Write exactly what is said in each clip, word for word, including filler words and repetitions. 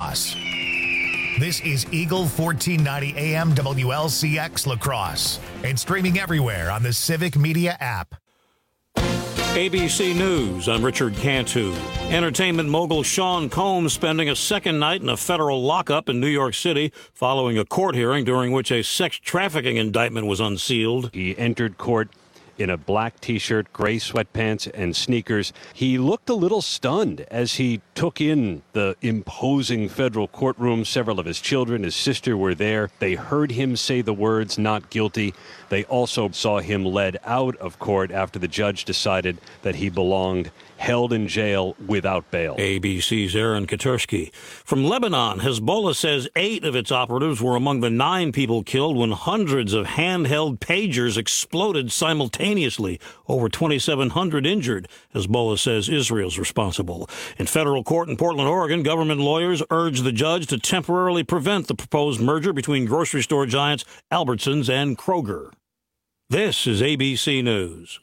Crosse. This is Eagle fourteen ninety A M W L C X La Crosse and streaming everywhere on the Civic Media app. A B C News, I'm Richard Cantu. Entertainment mogul Sean Combs spending a second night in a federal lockup in New York City following a court hearing during which a sex trafficking indictment was unsealed. He entered court in a black T-shirt, gray sweatpants, and sneakers. He looked a little stunned as he took in the imposing federal courtroom. Several of his children, his sister, were there. They heard him say the words, "not guilty." They also saw him led out of court after the judge decided that he belonged held in jail without bail. A B C's Aaron Katersky. From Lebanon, Hezbollah says eight of its operatives were among the nine people killed when hundreds of handheld pagers exploded simultaneously. Over twenty-seven hundred injured. Hezbollah says Israel's responsible. In federal court in Portland, Oregon, government lawyers urged the judge to temporarily prevent the proposed merger between grocery store giants Albertsons and Kroger. This is A B C News.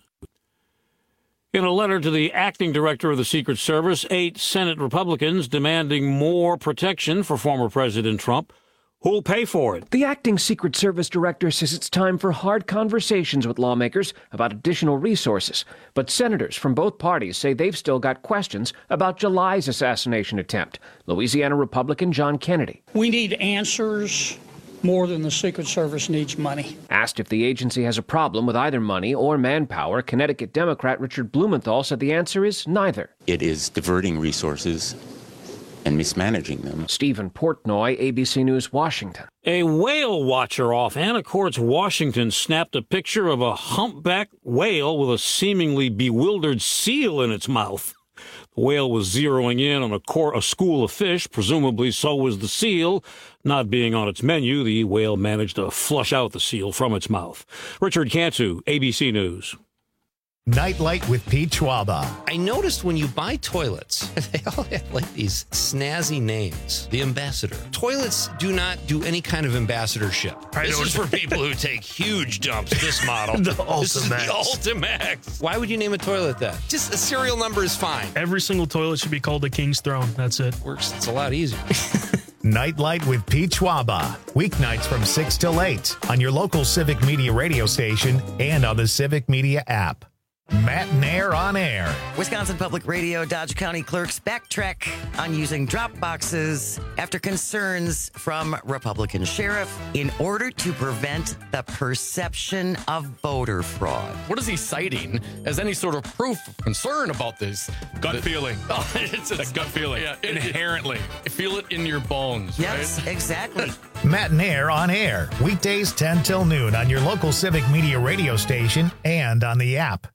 In a letter to the acting director of the Secret Service, eight Senate Republicans demanding more protection for former President Trump. Who'll pay for it? The acting Secret Service director says it's time for hard conversations with lawmakers about additional resources. But senators from both parties say they've still got questions about July's assassination attempt. Louisiana Republican John Kennedy. We need answers more than the Secret Service needs money. Asked if the agency has a problem with either money or manpower, Connecticut Democrat Richard Blumenthal said the answer is neither. It is diverting resources and mismanaging them. Stephen Portnoy, A B C News, Washington. A whale watcher off Anacortes, Washington, snapped a picture of a humpback whale with a seemingly bewildered seal in its mouth. The whale was zeroing in on a, cor- a school of fish, presumably so was the seal. Not being on its menu, the whale managed to flush out the seal from its mouth. Richard Cantu, A B C News. Nightlight with Pete Schwaba. I noticed when you buy toilets, they all have like these snazzy names. The Ambassador. Toilets do not do any kind of ambassadorship. I this is for people who take huge dumps. This model. the This is the Ultimax. Ultimax. Why would you name a toilet that? Just a serial number is fine. Every single toilet should be called the King's Throne. That's it. Works. It's a lot easier. Nightlight with Pete Schwaba. Weeknights from six till eight on your local Civic Media radio station and on the Civic Media app. Matt Nair on air. Wisconsin Public Radio Dodge County clerks backtrack on using drop boxes after concerns from Republican sheriff in order to prevent the perception of voter fraud. What is he citing as any sort of proof of concern about this? Gut the, feeling. Oh, it's a gut feeling. Yeah, Inherently. It, feel it in your bones. Yes, right? exactly. Matt Nair on air. Weekdays ten till noon on your local Civic Media radio station and on the app.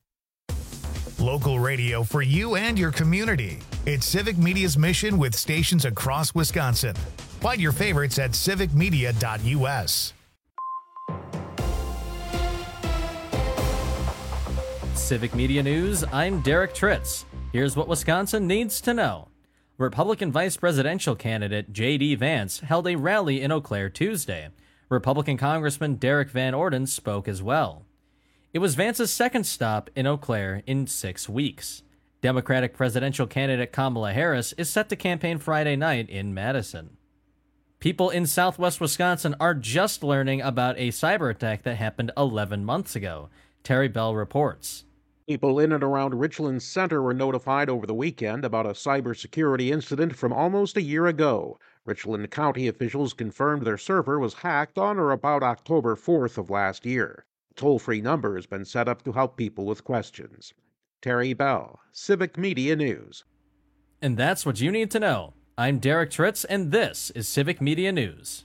Local radio for you and your community. It's Civic Media's mission with stations across Wisconsin. Find your favorites at civic media dot u s. Civic Media News, I'm Derek Tritz. Here's what Wisconsin needs to know. Republican vice presidential candidate J D. Vance held a rally in Eau Claire Tuesday. Republican Congressman Derek Van Orden spoke as well. It was Vance's second stop in Eau Claire in six weeks. Democratic presidential candidate Kamala Harris is set to campaign Friday night in Madison. People in southwest Wisconsin are just learning about a cyber attack that happened eleven months ago. Terry Bell reports. People in and around Richland Center were notified over the weekend about a cybersecurity incident from almost a year ago. Richland County officials confirmed their server was hacked on or about October fourth of last year. A toll-free number has been set up to help people with questions. Terry Bell, Civic Media News. And that's what you need to know. I'm Derek Tritz, and this is Civic Media News.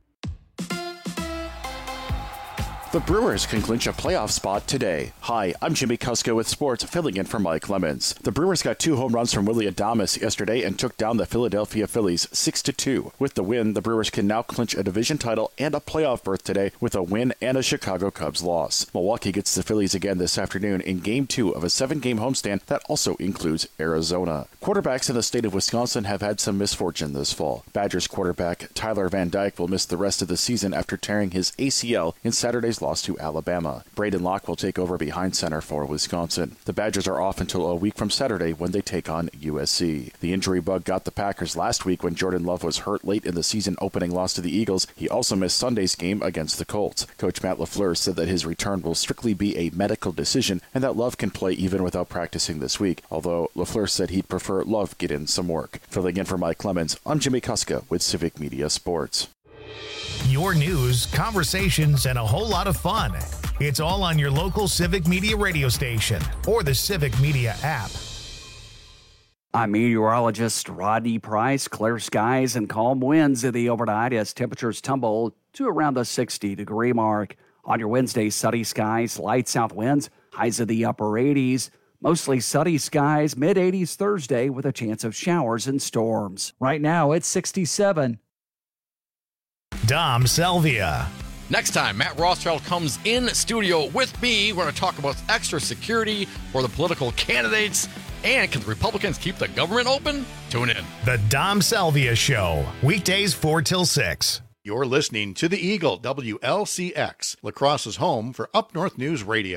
The Brewers can clinch a playoff spot today. Hi, I'm Jimmy Kuska with sports, filling in for Mike Lemons. The Brewers got two home runs from Willie Adames yesterday and took down the Philadelphia Phillies six to two. With the win, the Brewers can now clinch a division title and a playoff berth today with a win and a Chicago Cubs loss. Milwaukee gets the Phillies again this afternoon in Game two of a seven-game homestand that also includes Arizona. Quarterbacks in the state of Wisconsin have had some misfortune this fall. Badgers quarterback Tyler Van Dyke will miss the rest of the season after tearing his A C L in Saturday's loss to Alabama. Braden Locke will take over behind center for Wisconsin. The Badgers are off until a week from Saturday when they take on U S C. The injury bug got the Packers last week when Jordan Love was hurt late in the season-opening loss to the Eagles. He also missed Sunday's game against the Colts. Coach Matt LaFleur said that his return will strictly be a medical decision and that Love can play even without practicing this week, although LaFleur said he'd prefer Love get in some work. Filling in for Mike Clemens, I'm Jimmy Kuska with Civic Media Sports. Your news, conversations, and a whole lot of fun. It's all on your local Civic Media radio station or the Civic Media app. I'm meteorologist Rodney Price. Clear skies and calm winds in the overnight as temperatures tumble to around the sixty degree mark. On your Wednesday, sunny skies, light south winds, highs in the upper eighties. Mostly sunny skies, mid eighties Thursday with a chance of showers and storms. Right now, it's sixty-seven. Dom Salvia. Next time, Matt Rothschild comes in studio with me. We're going to talk about extra security for the political candidates. And can the Republicans keep the government open? Tune in. The Dom Salvia Show, weekdays four till six. You're listening to the Eagle, W L C X, La Crosse's home for Up North News Radio.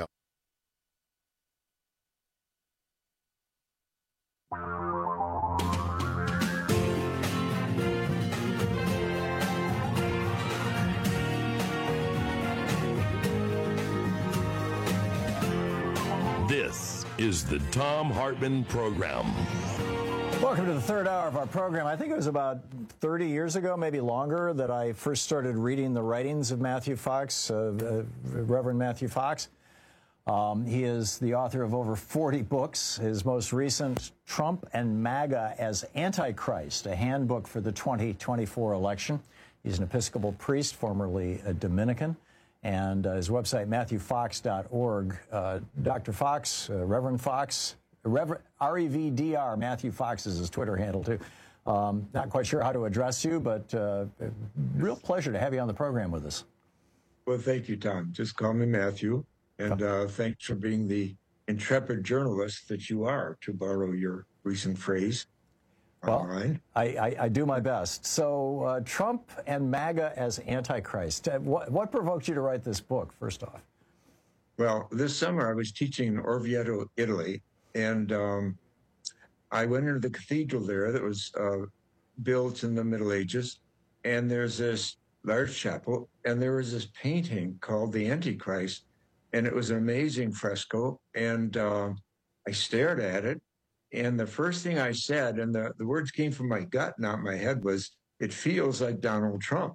This is the Thom Hartmann Program. Welcome to the third hour of our program. I think it was about thirty years ago, maybe longer, that I first started reading the writings of Matthew Fox, uh, uh, Reverend Matthew Fox. Um, he is the author of over forty books. His most recent, Trump and MAGA as Antichrist, a handbook for the twenty twenty-four election. He's an Episcopal priest, formerly a Dominican. And uh, his website, matthew fox dot org. Uh, Doctor Fox, uh, Reverend Fox, Reverend R E V D R, Matthew Fox is his Twitter handle, too. Um, not quite sure how to address you, but uh, real pleasure to have you on the program with us. Well, thank you, Tom. Just call me Matthew. And uh, thanks for being the intrepid journalist that you are, to borrow your recent phrase. Well, I, I, I do my best. So uh, Trump and MAGA as Antichrist. Uh, what, what provoked you to write this book, first off? Well, this summer I was teaching in Orvieto, Italy, and um, I went into the cathedral there that was uh, built in the Middle Ages, and there's this large chapel, and there was this painting called The Antichrist, and it was an amazing fresco, and uh, I stared at it. And the first thing I said, and the, the words came from my gut, not my head, was, "It feels like Donald Trump."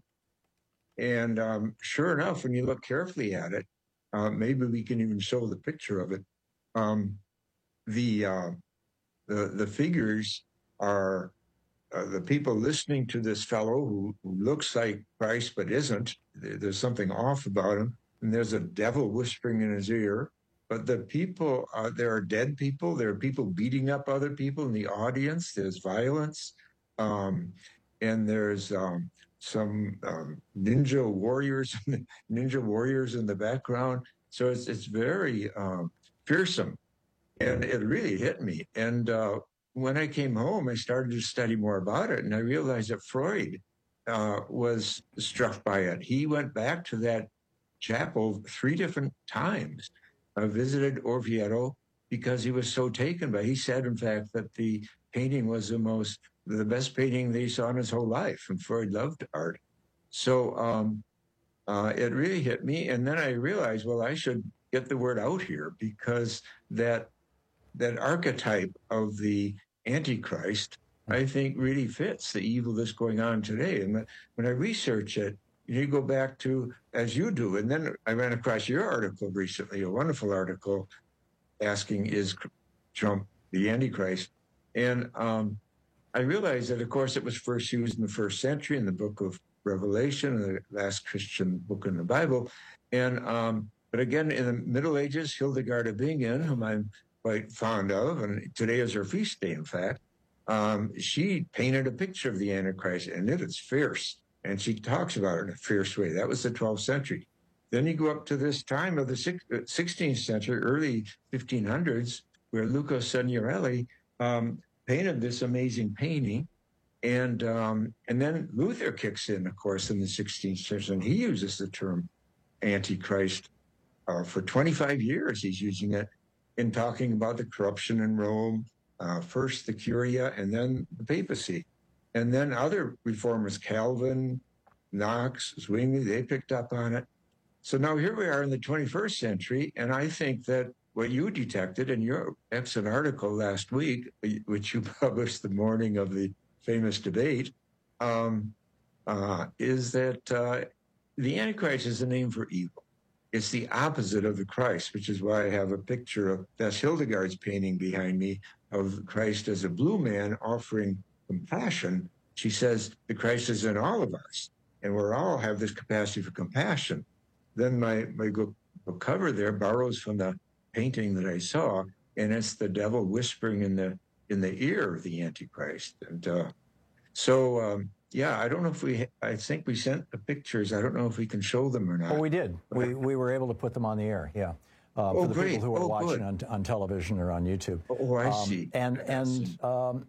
And um, sure enough, when you look carefully at it, uh, maybe we can even show the picture of it. Um, the, uh, the the figures are uh, the people listening to this fellow who, who looks like Christ but isn't. There's something off about him. And there's a devil whispering in his ear. But the people, uh, there are dead people. There are people beating up other people in the audience. There's violence. Um, and there's um, some um, ninja warriors, ninja warriors in the background. So it's, it's very um, fearsome. And it really hit me. And uh, when I came home, I started to study more about it. And I realized that Freud uh, was struck by it. He went back to that chapel three different times. I visited Orvieto because he was so taken by it. He said, in fact, that the painting was the most, the best painting that he saw in his whole life. And Freud loved art. So um, uh, it really hit me. And then I realized, well, I should get the word out here, because that that archetype of the Antichrist, I think, really fits the evil that's going on today. And when I research it, you go back to, as you do, and then I ran across your article recently, a wonderful article asking, is Trump the Antichrist? And um, I realized that, of course, it was first used in the first century in the book of Revelation, the last Christian book in the Bible. And um, but again, in the Middle Ages, Hildegard of Bingen, whom I'm quite fond of, and today is her feast day, in fact, um, she painted a picture of the Antichrist, and it is fierce. And she talks about it in a fierce way. That was the twelfth century. Then you go up to this time of the sixteenth century, early fifteen hundreds, where Luca Signorelli um, painted this amazing painting. And um, and then Luther kicks in, of course, in the sixteenth century, and he uses the term Antichrist uh, for twenty-five years. He's using it in talking about the corruption in Rome, uh, first the Curia, and then the papacy. And then other reformers, Calvin, Knox, Zwingli, they picked up on it. So now here we are in the twenty-first century, and I think that what you detected in your excellent article last week, which you published the morning of the famous debate, um, uh, is that uh, the Antichrist is a name for evil. It's the opposite of the Christ, which is why I have a picture of that's Hildegard's painting behind me of Christ as a blue man offering compassion. She says the Christ is in all of us, and we all have this capacity for compassion. Then my, my book cover there borrows from the painting that I saw, and it's the devil whispering in the in the ear of the Antichrist. And uh, so, um, yeah, I don't know if we, I think we sent the pictures. I don't know if we can show them or not. Oh, we did. We, we were able to put them on the air, yeah. Uh, oh, for the great. people who are oh, watching on, on television or on YouTube. Oh, I um, see. And, and um,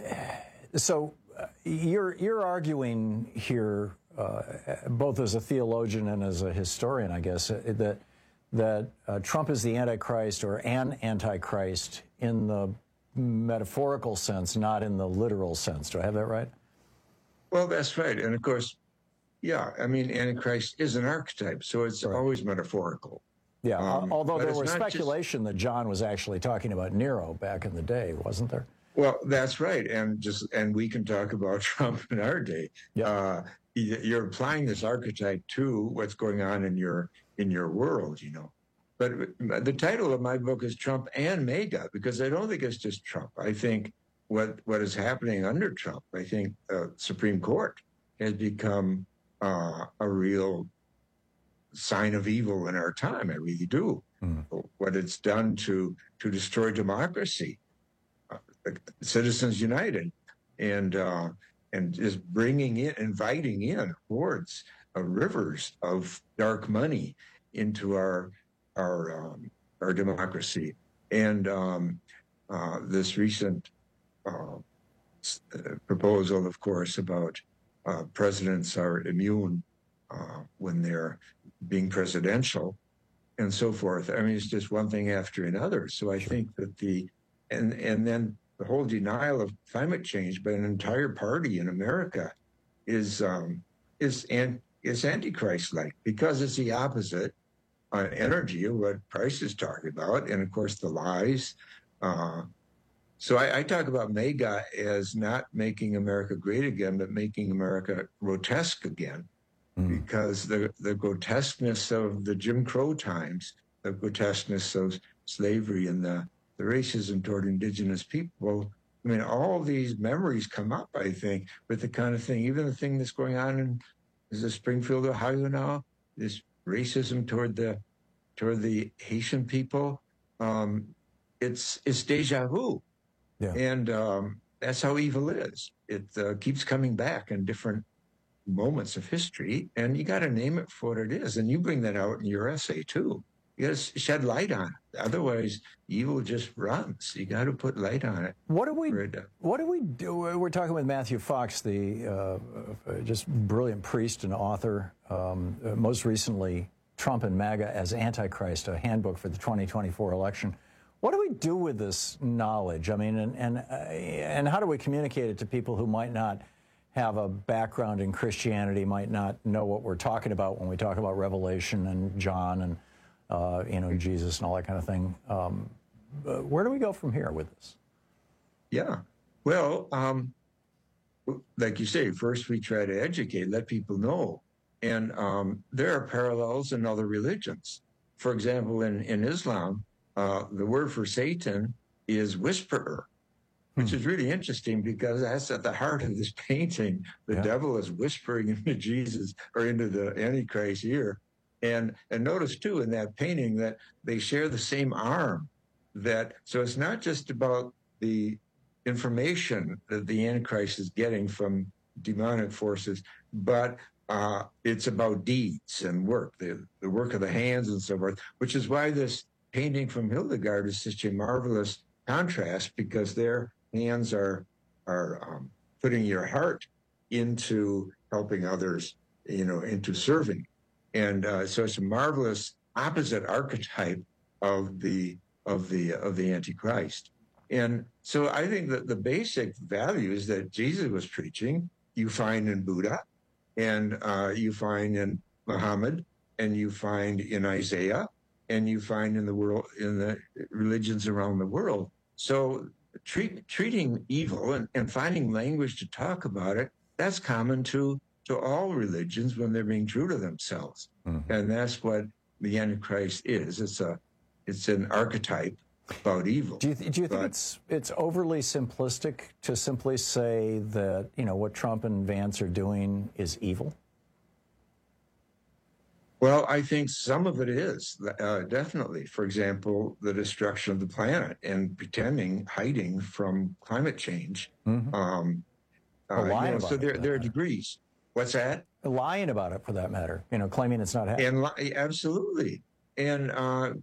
so uh, you're, you're arguing here, uh, both as a theologian and as a historian, I guess, uh, that, that uh, Trump is the Antichrist or an Antichrist in the metaphorical sense, not in the literal sense. Do I have that right? Well, that's right. And of course, yeah, I mean, Antichrist is an archetype, so it's right. always metaphorical. Yeah, um, although there was not speculation just... that John was actually talking about Nero back in the day, wasn't there? Well, that's right. And just and we can talk about Trump in our day. Yeah. Uh, you're applying this archetype to what's going on in your in your world, you know. But the title of my book is Trump and MAGA, because I don't think it's just Trump. I think what what is happening under Trump, I think the Supreme Court has become uh, a real sign of evil in our time. I really do. Mm. What it's done to to destroy democracy, uh, Citizens United, and uh, and just bringing in, inviting in hordes of rivers of dark money into our our um, our democracy. And um, uh, this recent uh, proposal, of course, about uh, presidents are immune uh, when they're being presidential and so forth. I mean, it's just one thing after another. So I think that the, and, and then the whole denial of climate change by an entire party in America is, um, is, an, is Antichrist-like, because it's the opposite on energy of what Price is talking about, and of course the lies. Uh, so I, I talk about MAGA as not making America great again, but making America grotesque again, mm. because the, the grotesqueness of the Jim Crow times, the grotesqueness of slavery and the, the racism toward indigenous people, I mean, all these memories come up, I think, with the kind of thing, even the thing that's going on in is it Springfield, Ohio now, this racism toward the toward the Haitian people, um, it's it's deja vu, yeah. and um, that's how evil is. It uh, keeps coming back in different moments of history, and you got to name it for what it is. And you bring that out in your essay too. You got to shed light on it. Otherwise, evil just runs. You got to put light on it. What do we? What do we do? We're talking with Matthew Fox, the uh, just brilliant priest and author. Um, uh, most recently, Trump and MAGA as Antichrist, a handbook for the twenty twenty-four election. What do we do with this knowledge? I mean, and and uh, and how do we communicate it to people who might not have a background in Christianity, might not know what we're talking about when we talk about Revelation and John and uh, you know, Jesus and all that kind of thing? Um, uh, where do we go from here with this? Yeah, well, um, like you say, first we try to educate, let people know. And um, there are parallels in other religions. For example, in, in Islam, uh, the word for Satan is whisperer, which hmm. is really interesting because that's at the heart of this painting. The yeah. devil is whispering into Jesus or into the Antichrist's ear. And, and notice, too, in that painting that they share the same arm. That so it's not just about the information that the Antichrist is getting from demonic forces, but uh, it's about deeds and work, the, the work of the hands and so forth, which is why this painting from Hildegard is such a marvelous contrast, because there hands are are um, putting your heart into helping others, you know, into serving. And uh, so it's a marvelous opposite archetype of the of the of the Antichrist. And so I think that the basic values that Jesus was preaching, you find in Buddha, and uh, you find in Muhammad, and you find in Isaiah, and you find in the world, in the religions around the world. So treat, treating evil and, and finding language to talk about it, that's common to, to all religions when they're being true to themselves. Mm-hmm. And that's what the Antichrist is. It's a, it's an archetype about evil. Do you, th- do you think but, it's it's overly simplistic to simply say that, you know, what Trump and Vance are doing is evil? Well, I think some of it is, uh, definitely. For example, the destruction of the planet and pretending, hiding from climate change. Mm-hmm. Um, uh, lying you know, about so it, there, there are degrees. What's that? Lying about it, for that matter. You know, claiming it's not happening. And li- absolutely. And uh,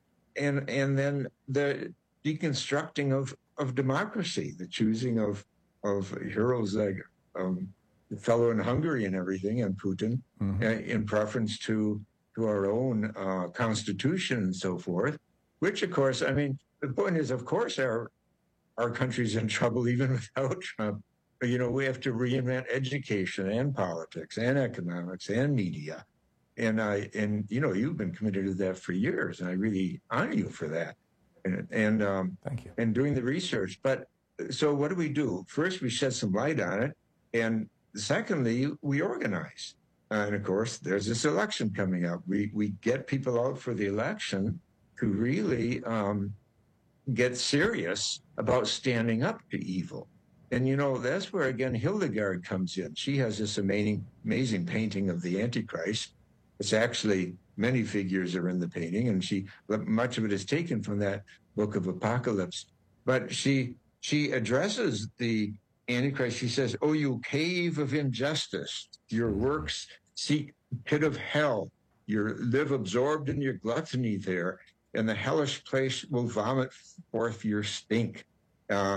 and and then the deconstructing of, of democracy, the choosing of of heroes like um, the fellow in Hungary and everything, and Putin, mm-hmm. uh, in preference to to our own uh, constitution and so forth. Which, of course, I mean, the point is, of course, our our country's in trouble even without Trump. But, you know, we have to reinvent education and politics and economics and media. And I, and you know, you've been committed to that for years, and I really honor you for that. And and um, thank you. And doing the research. But so, what do we do? First, we shed some light on it, and secondly, we organize. Uh, and of course, there's this election coming up. We we get people out for the election to really um, get serious about standing up to evil. And, you know, that's where, again, Hildegard comes in. She has this amazing, amazing painting of the Antichrist. It's actually, many figures are in the painting, and she, much of it is taken from that book of Apocalypse. But she, she addresses the Antichrist. She says, "Oh, you cave of injustice, your works seek pit of hell. You live absorbed in your gluttony there, and the hellish place will vomit forth your stink." Uh,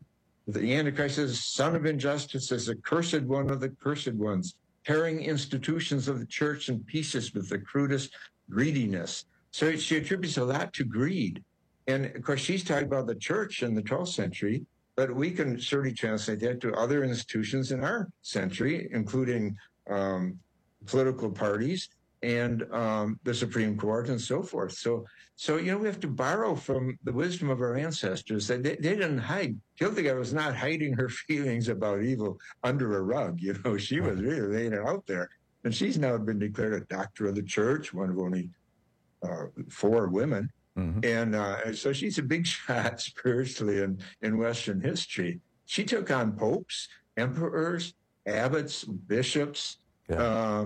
The Antichrist is son of injustice, is a cursed one of the cursed ones, tearing institutions of the church in pieces with the crudest greediness. So she attributes a lot to greed. And of course, she's talking about the church in the twelfth century, but we can certainly translate that to other institutions in our century, including um, political parties and um, the Supreme Court and so forth. So, so you know, we have to borrow from the wisdom of our ancestors. That they, they didn't hide. Hildegard was not hiding her feelings about evil under a rug. You know, she was really laying it out there. And she's now been declared a doctor of the church, one of only uh, four women. Mm-hmm. And uh, so she's a big shot spiritually in, in Western history. She took on popes, emperors, abbots, bishops, yeah. uh,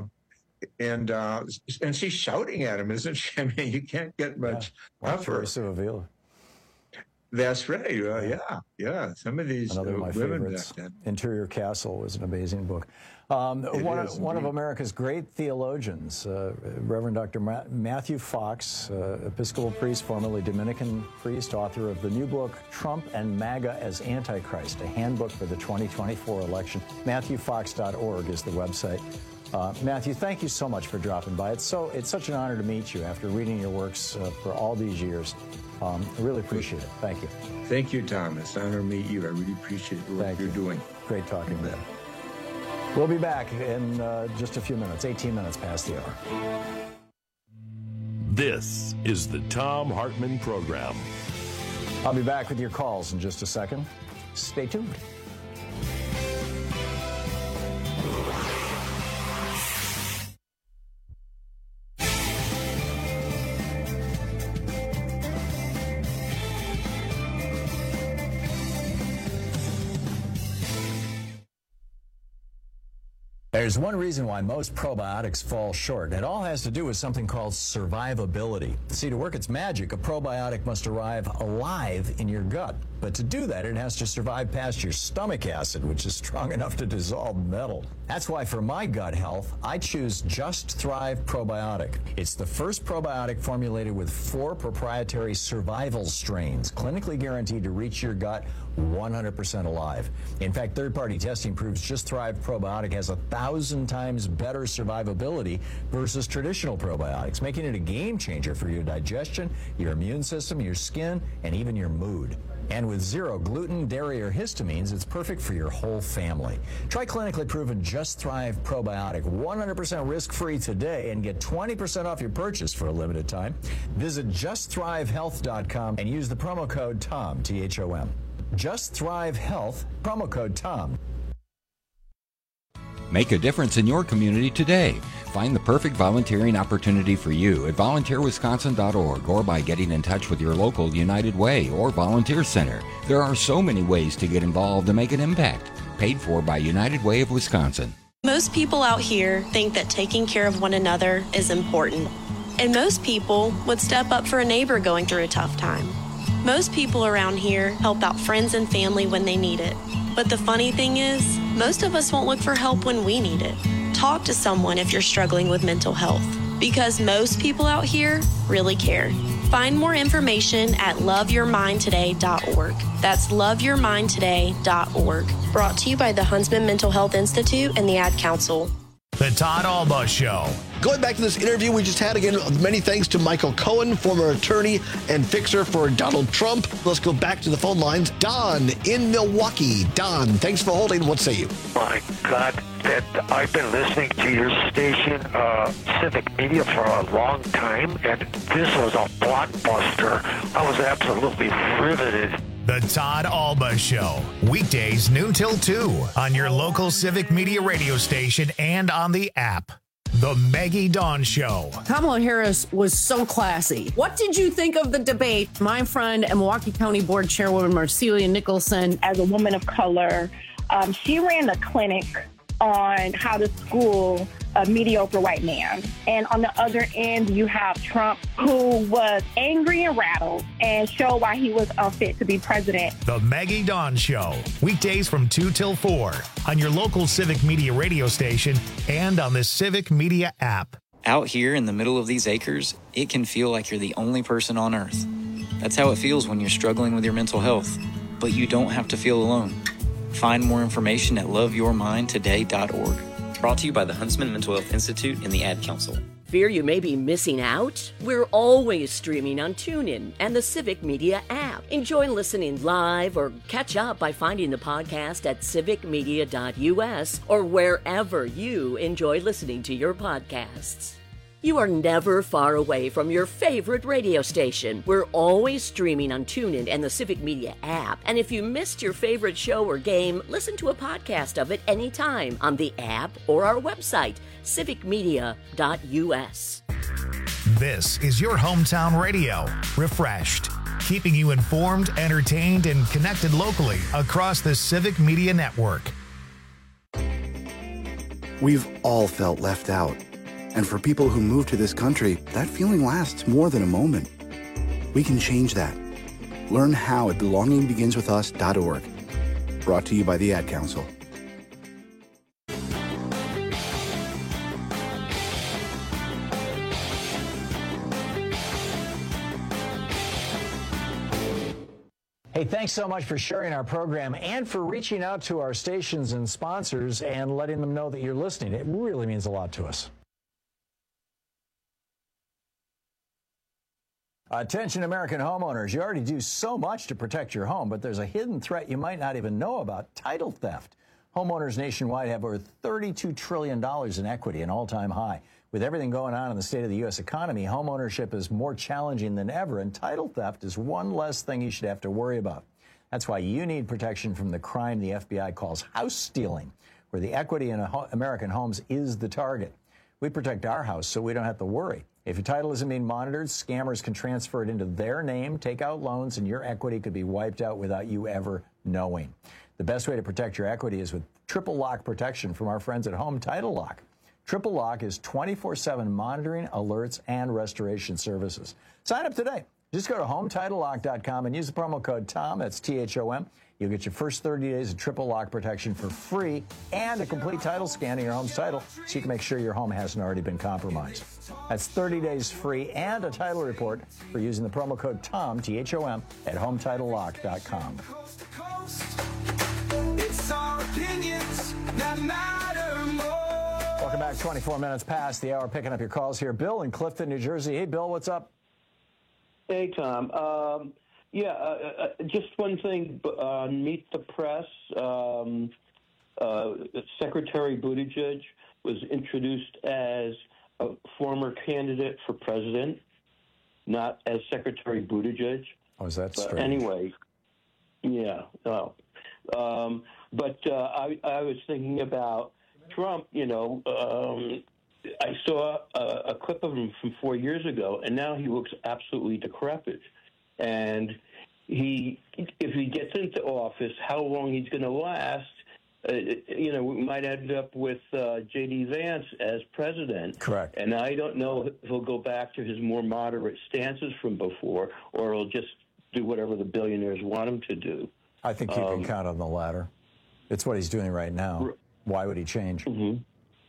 And uh, and she's shouting at him, isn't she? I mean, you can't get much yeah. of her. That's right. Uh, yeah, yeah. Some of these Another uh, of my women favorites. back then. Interior Castle was an amazing book. Um, one, is, one of America's great theologians, uh, Reverend Doctor Ma- Matthew Fox, uh, Episcopal priest, formerly Dominican priest, author of the new book, Trump and MAGA as Antichrist, a handbook for the twenty twenty-four election. Matthew Fox dot org is the website. Uh, Matthew, thank you so much for dropping by. It's so it's such an honor to meet you after reading your works uh, for all these years. Um, I really appreciate it. Thank you. Thank you, Thomas. Honor to meet you. I really appreciate what Thank you're you. doing. Great talking to you. We'll be back in uh, just a few minutes, eighteen minutes past the hour. This is the Thom Hartmann Program. I'll be back with your calls in just a second. Stay tuned. There's one reason why most probiotics fall short. It all has to do with something called survivability. See, to work its magic, a probiotic must arrive alive in your gut. But to do that, it has to survive past your stomach acid, which is strong enough to dissolve metal. That's why for my gut health, I choose Just Thrive Probiotic. It's the first probiotic formulated with four proprietary survival strains, clinically guaranteed to reach your gut one hundred percent alive. In fact, third-party testing proves Just Thrive Probiotic has a thousand times better survivability versus traditional probiotics, making it a game changer for your digestion, your immune system, your skin, and even your mood. And with zero gluten, dairy, or histamines, it's perfect for your whole family. Try clinically proven Just Thrive Probiotic, one hundred percent risk-free today, and get twenty percent off your purchase for a limited time. Visit just thrive health dot com and use the promo code TOM, T H O M. Just Thrive Health, promo code TOM. Make a difference in your community today. Find the perfect volunteering opportunity for you at volunteer wisconsin dot org or by getting in touch with your local United Way or Volunteer Center. There are so many ways to get involved and make an impact. Paid for by United Way of Wisconsin. Most people out here think that taking care of one another is important. And most people would step up for a neighbor going through a tough time. Most people around here help out friends and family when they need it. But the funny thing is, most of us won't look for help when we need it. Talk to someone if you're struggling with mental health, because most people out here really care. Find more information at love your mind today dot org. That's love your mind today dot org. Brought to you by the Huntsman Mental Health Institute and the Ad Council. The Todd Alba Show. Going back to this interview we just had, again, many thanks to Michael Cohen, former attorney and fixer for Donald Trump. Let's go back to the phone lines. Don in Milwaukee. Don, thanks for holding. What say you? My God, that I've been listening to your station, uh, Civic Media, for a long time, and this was a blockbuster. I was absolutely riveted. The Todd Alba Show. Weekdays noon till two on your local Civic Media radio station and on the app. The Maggie Dawn Show. Kamala Harris was so classy. What did you think of the debate? My friend and Milwaukee County Board Chairwoman Marcelia Nicholson. As a woman of color, um, she ran a clinic on how to school a mediocre white man. And on the other end, you have Trump, who was angry and rattled and showed why he was unfit to be president. The Maggie Dawn Show. Weekdays from two till four on your local Civic Media radio station and on the Civic Media app. Out here in the middle of these acres, it can feel like you're the only person on earth. That's how it feels when you're struggling with your mental health. But you don't have to feel alone. Find more information at love your mind today dot org. Brought to you by the Huntsman Mental Health Institute and the Ad Council. Fear you may be missing out? We're always streaming on TuneIn and the Civic Media app. Enjoy listening live or catch up by finding the podcast at civic media dot u s or wherever you enjoy listening to your podcasts. You are never far away from your favorite radio station. We're always streaming on TuneIn and the Civic Media app. And if you missed your favorite show or game, listen to a podcast of it anytime on the app or our website, civic media dot u s. This is your hometown radio, refreshed, keeping you informed, entertained, and connected locally across the Civic Media Network. We've all felt left out. And for people who move to this country, that feeling lasts more than a moment. We can change that. Learn how at belonging begins with us dot org. Brought to you by the Ad Council. Hey, thanks so much for sharing our program and for reaching out to our stations and sponsors and letting them know that you're listening. It really means a lot to us. Attention American homeowners, you already do so much to protect your home, but there's a hidden threat you might not even know about: title theft. Homeowners nationwide have over thirty-two trillion dollars in equity, an all-time high. With everything going on in the state of the U S economy, homeownership is more challenging than ever, and title theft is one less thing you should have to worry about. That's why you need protection from the crime the F B I calls house stealing, where the equity in ho- American homes is the target. We protect our house so we don't have to worry. If your title isn't being monitored, scammers can transfer it into their name, take out loans, and your equity could be wiped out without you ever knowing. The best way to protect your equity is with triple lock protection from our friends at Home Title Lock. Triple Lock is twenty-four seven monitoring, alerts, and restoration services. Sign up today Just go to home title lock dot com and use the promo code TOM, that's T H O M. You'll get your first thirty days of triple lock protection for free and a complete title scan of your home's title so you can make sure your home hasn't already been compromised. That's thirty days free and a title report for using the promo code TOM, T H O M, at home title lock dot com. It's our opinions that matter more. Welcome back, twenty-four minutes past the hour, picking up your calls here. Bill in Clifton, New Jersey. Hey, Bill, what's up? Hey, Tom. Um, yeah, uh, uh, just one thing on uh, Meet the Press. Um, uh, Secretary Buttigieg was introduced as a former candidate for president, not as Secretary Buttigieg. Oh, is that but strange? Anyway, yeah. Oh. Um, but uh, I, I was thinking about Trump, you know, um, I saw a, a clip of him from four years ago, and now he looks absolutely decrepit. And he, if he gets into office, how long he's going to last, uh, you know, we might end up with uh, J D Vance as president. Correct. And I don't know if he'll go back to his more moderate stances from before, or he'll just do whatever the billionaires want him to do. I think you um, can count on the latter. It's what he's doing right now. Why would he change? Mm-hmm.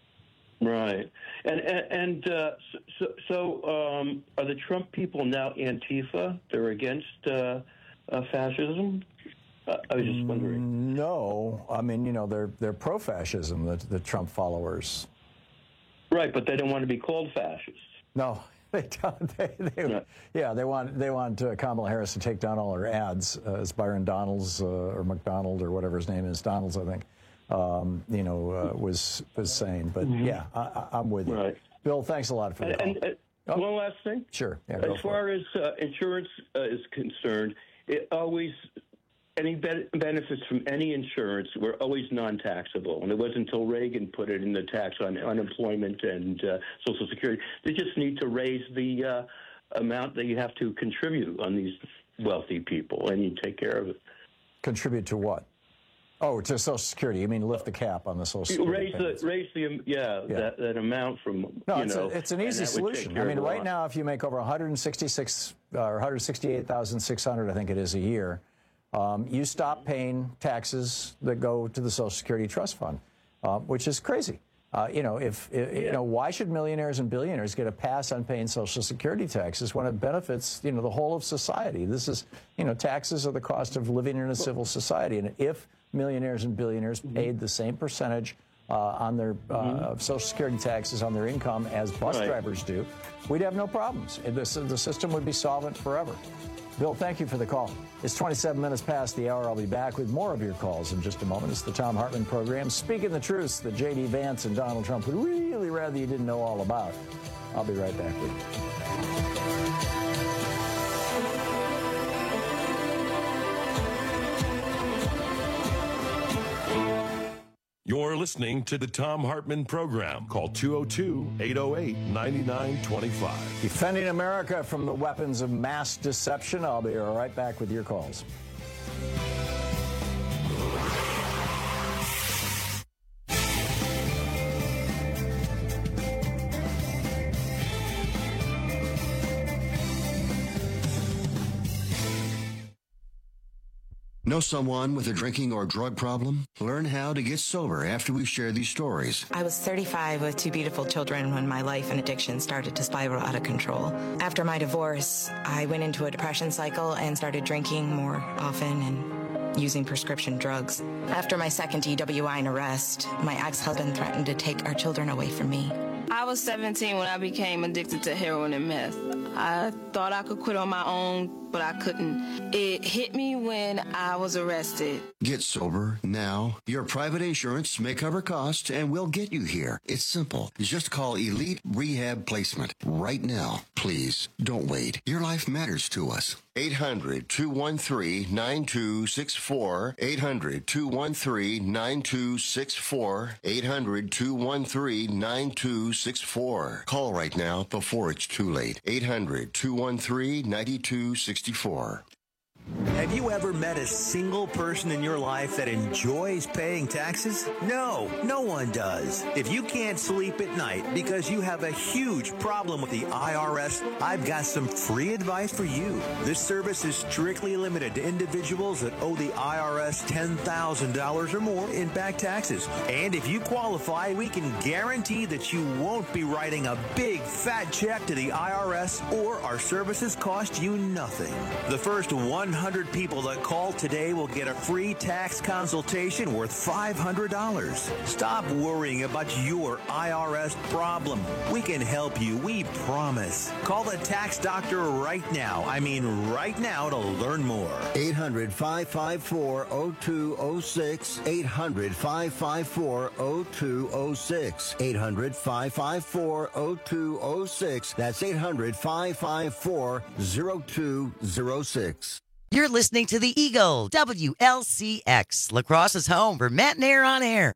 Right. And and, and uh, so, so um, are the Trump people now Antifa? They're against uh, uh, fascism? Uh, I was just wondering. No. I mean, you know, they're they're pro-fascism, the, the Trump followers. Right, but they don't want to be called fascists. No. They don't. They, they, no. Yeah, they want they want uh, Kamala Harris to take down all her ads, uh, as Byron Donalds uh, or McDonald or whatever his name is, Donalds, I think. Um, you know, uh, was was saying, but mm-hmm. yeah, I, I'm with you. Right. Bill, thanks a lot for the call. And, and, uh, oh. One last thing. Sure. Yeah, as far as uh, insurance uh, is concerned, it always any be- benefits from any insurance were always non-taxable, and it wasn't until Reagan put it in the tax on unemployment and uh, Social Security. They just need to raise the uh, amount that you have to contribute on these wealthy people, and you take care of it. Contribute to what? Oh, to Social Security. You mean lift the cap on the Social Security raise payments. the raise the yeah, Yeah. That, that amount from No, you it's, know, a, it's an easy solution. I mean, right now, if you make over one hundred sixty-six uh, or one hundred sixty-eight thousand six hundred, I think it is a year, um, you stop paying taxes that go to the Social Security Trust Fund, uh, which is crazy. Uh, you know, if, if you know, why should millionaires and billionaires get a pass on paying Social Security taxes when it benefits, you know, the whole of society? This is, you know, taxes are the cost of living in a civil society, and if millionaires and billionaires mm-hmm. paid the same percentage uh, on their uh, mm-hmm. Social Security taxes on their income as bus right. drivers do, we'd have no problems. The, the system would be solvent forever. Bill, thank you for the call. It's twenty-seven minutes past the hour. I'll be back with more of your calls in just a moment. It's the Tom Hartman program, speaking the truths that J D Vance and Donald Trump would really rather you didn't know all about. I'll be right back with you. You're listening to the Tom Hartman program. Call two oh two, eight oh eight, nine nine two five. Defending America from the weapons of mass deception. I'll be right back with your calls. Know someone with a drinking or drug problem? Learn how to get sober after we share these stories. I was thirty-five with two beautiful children when my life and addiction started to spiral out of control. After my divorce, I went into a depression cycle and started drinking more often and using prescription drugs. After my second D W I and arrest, my ex-husband threatened to take our children away from me. I was seventeen when I became addicted to heroin and meth. I thought I could quit on my own, but I couldn't. It hit me when I was arrested. Get sober now. Your private insurance may cover costs and we'll get you here. It's simple. Just call Elite Rehab Placement right now. Please, don't wait. Your life matters to us. eight hundred, two one three, nine two six four. eight hundred, two one three, nine two six four. eight hundred, two one three, nine two six four. Call right now before it's too late. eight hundred, two one three, nine two six four. Hey, Have you ever met a single person in your life that enjoys paying taxes? No, no one does. If you can't sleep at night because you have a huge problem with the I R S, I've got some free advice for you. This service is strictly limited to individuals that owe the I R S ten thousand dollars or more in back taxes. And if you qualify, we can guarantee that you won't be writing a big fat check to the I R S, or our services cost you nothing. The first one hundred people that call today will get a free tax consultation worth five hundred dollars. Stop worrying about your I R S problem. We can help you, we promise. Call the tax doctor right now. I mean right now to learn more. eight hundred, five five four, oh two oh six. eight hundred, five five four, oh two oh six. eight hundred, five five four, oh two oh six. That's eight hundred, five five four, oh two oh six. You're listening to the Eagle, W L C X, La Crosse's home for Matt and Air on Air.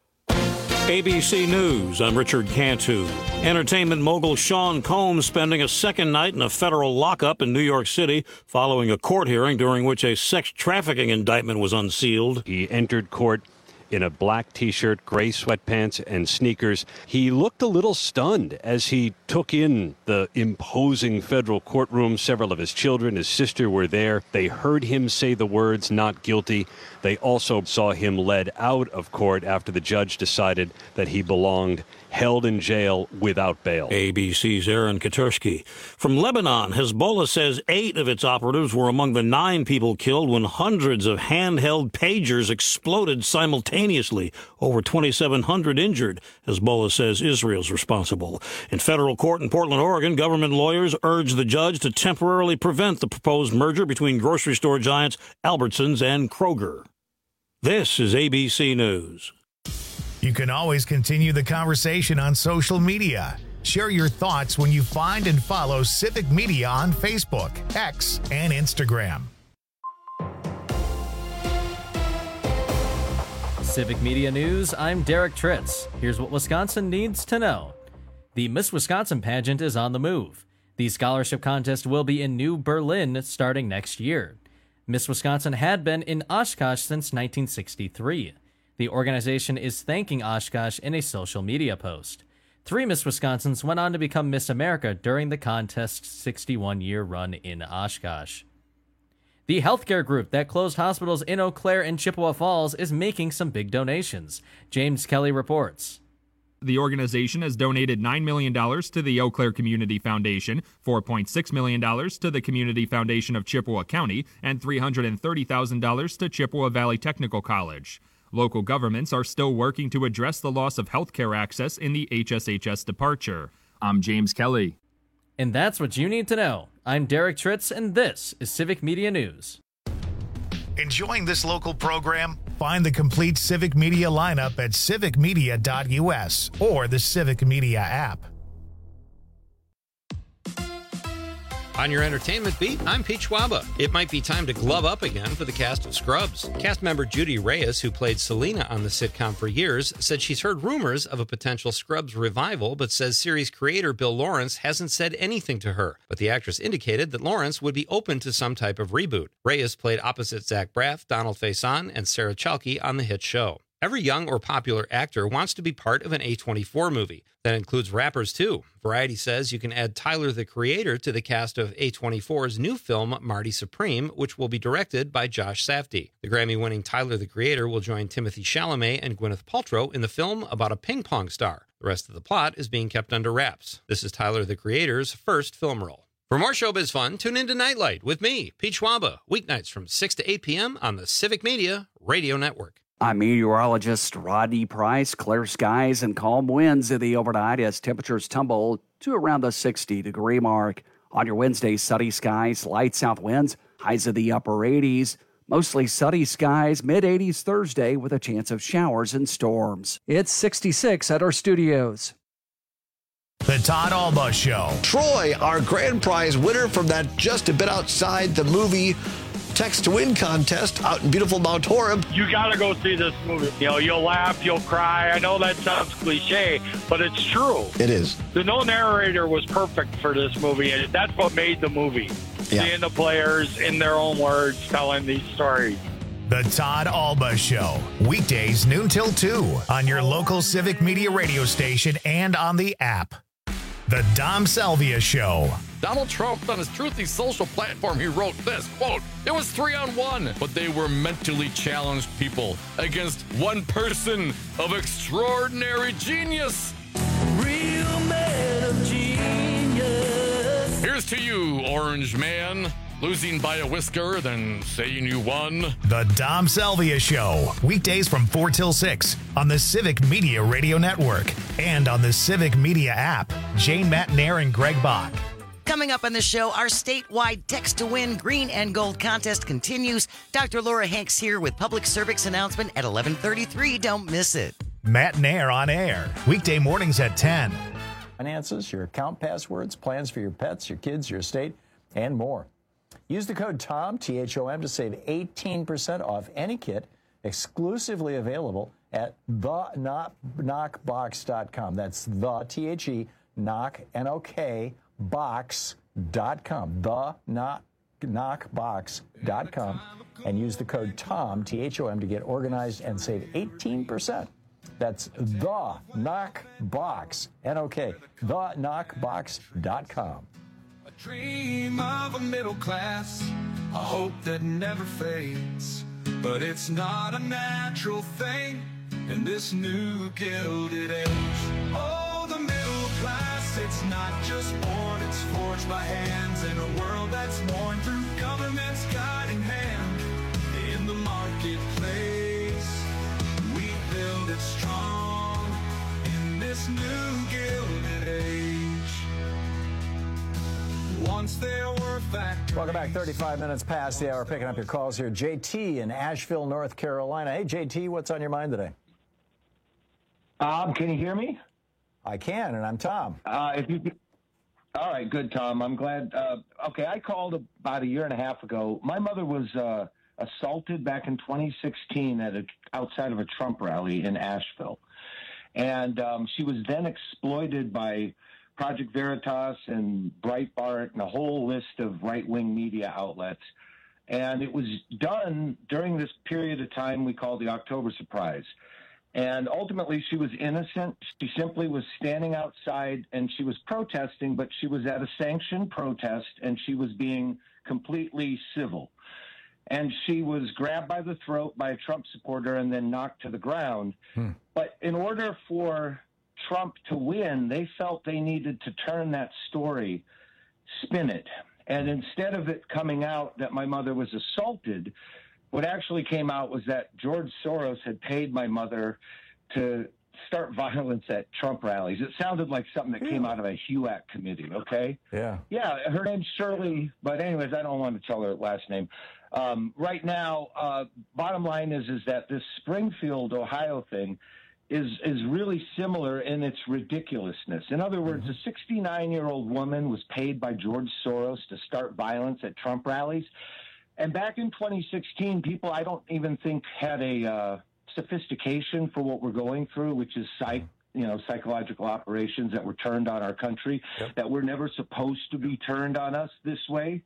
A B C News, I'm Richard Cantu. Entertainment mogul Sean Combs spending a second night in a federal lockup in New York City following a court hearing during which a sex trafficking indictment was unsealed. He entered court in a black T-shirt, gray sweatpants, and sneakers. He looked a little stunned as he took in the imposing federal courtroom. Several of his children, his sister, were there. They heard him say the words, "not guilty." They also saw him led out of court after the judge decided that he belonged held in jail without bail. A B C's Aaron Katursky. From Lebanon, Hezbollah says eight of its operatives were among the nine people killed when hundreds of handheld pagers exploded simultaneously. Over twenty-seven hundred injured. Hezbollah says Israel's responsible. In federal court in Portland, Oregon, government lawyers urged the judge to temporarily prevent the proposed merger between grocery store giants Albertsons and Kroger. This is A B C News. You can always continue the conversation on social media. Share your thoughts when you find and follow Civic Media on Facebook, X, and Instagram. Civic Media News, I'm Derek Tritz. Here's what Wisconsin needs to know. The Miss Wisconsin pageant is on the move. The scholarship contest will be in New Berlin starting next year. Miss Wisconsin had been in Oshkosh since nineteen sixty-three. The organization is thanking Oshkosh in a social media post. Three Miss Wisconsins went on to become Miss America during the contest's sixty-one-year run in Oshkosh. The healthcare group that closed hospitals in Eau Claire and Chippewa Falls is making some big donations. James Kelly reports. The organization has donated nine million dollars to the Eau Claire Community Foundation, four point six million dollars to the Community Foundation of Chippewa County, and three hundred thirty thousand dollars to Chippewa Valley Technical College. Local governments are still working to address the loss of health care access in the H S H S departure. I'm James Kelly. And that's what you need to know. I'm Derek Tritz, and this is Civic Media News. Enjoying this local program? Find the complete Civic Media lineup at civic media dot U S or the Civic Media app. On your entertainment beat, I'm Pete Schwaba. It might be time to glove up again for the cast of Scrubs. Cast member Judy Reyes, who played Selena on the sitcom for years, said she's heard rumors of a potential Scrubs revival, but says series creator Bill Lawrence hasn't said anything to her. But the actress indicated that Lawrence would be open to some type of reboot. Reyes played opposite Zach Braff, Donald Faison, and Sarah Chalke on the hit show. Every young or popular actor wants to be part of an A twenty-four movie. That includes rappers, too. Variety says you can add Tyler, the Creator, to the cast of A twenty-four's new film, Marty Supreme, which will be directed by Josh Safdie. The Grammy-winning Tyler, the Creator will join Timothée Chalamet and Gwyneth Paltrow in the film about a ping-pong star. The rest of the plot is being kept under wraps. This is Tyler, the Creator's first film role. For more showbiz fun, tune into Nightlight with me, Pete Schwaba, weeknights from six to eight p.m. on the Civic Media Radio Network. I'm meteorologist Rodney Price. Clear skies and calm winds in the overnight as temperatures tumble to around the sixty degree mark. On your Wednesday, sunny skies, light south winds, highs in the upper eighties. Mostly sunny skies, mid eighties Thursday with a chance of showers and storms. It's sixty-six at our studios. The Todd Alba Show. Troy, our grand prize winner from that Just a Bit Outside the Movie Text to Win contest out in beautiful Mount Horeb. You got to go see this movie. You know, you'll laugh, you'll cry. I know that sounds cliche, but it's true. It is. The no narrator was perfect for this movie, and that's what made the movie. Yeah. seeing the players in their own words telling these stories. The Todd Alba Show, weekdays noon till two on your local Civic Media radio station and on the app. The Dom Salvia Show. Donald Trump, on his Truthy social platform, he wrote this, quote, "It was three on one, but they were mentally challenged people against one person of extraordinary genius." Real man of genius. Here's to you, Orange Man. Losing by a whisker, then saying you won. The Dom Salvia Show, weekdays from four till six on the Civic Media Radio Network and on the Civic Media app. Jane Matnair and Greg Bach. Coming up on the show, our statewide Text to Win Green and Gold contest continues. Doctor Laura Hanks here with public service announcement at eleven thirty-three. Don't miss it. Matnair on air, weekday mornings at ten. Finances, your account passwords, plans for your pets, your kids, your estate, and more. Use the code TOM, T H O M, to save eighteen percent off any kit, exclusively available at the knock box dot com. That's the, T H E, knock, N O K, box dot com. the knock box dot com. And use the code TOM, T H O M, to get organized and save eighteen percent. That's the knock box, N O K, the knock box dot com. Dream of a middle class, a hope that never fades. But it's not a natural thing in this new gilded age. Oh, the middle class, it's not just born, it's forged by hands in a world that's worn through government's guiding hand. In the marketplace, we build it strong in this new gilded age. Once there were factories. Welcome back. thirty-five minutes past the hour. Picking up your calls here. J T in Asheville, North Carolina. Hey, J T, what's on your mind today? Um, can you hear me? I can, and I'm Tom. Uh, if you, all right, good, Tom. I'm glad. Uh, okay, I called about a year and a half ago. My mother was uh, assaulted back in twenty sixteen at a, outside of a Trump rally in Asheville, and um, she was then exploited by Project Veritas and Breitbart and a whole list of right-wing media outlets. And it was done during this period of time we call the October surprise. And ultimately, she was innocent. She simply was standing outside and she was protesting, but she was at a sanctioned protest and she was being completely civil. And she was grabbed by the throat by a Trump supporter and then knocked to the ground. Hmm. But in order for Trump to win, they felt they needed to turn that story, spin it. And instead of it coming out that my mother was assaulted, what actually came out was that George Soros had paid my mother to start violence at Trump rallies. It sounded like something that came out of a HUAC committee, okay? Yeah. Yeah, her name's Shirley, but anyways, I don't want to tell her last name. Um, right now, uh, bottom line is, is that this Springfield, Ohio thing is is really similar in its ridiculousness. In other words, mm-hmm. a sixty-nine-year-old woman was paid by George Soros to start violence at Trump rallies. And back in twenty sixteen, people I don't even think had a uh, sophistication for what we're going through, which is psych, you know, psychological operations that were turned on our country, yep. that were never supposed to be turned on us this way.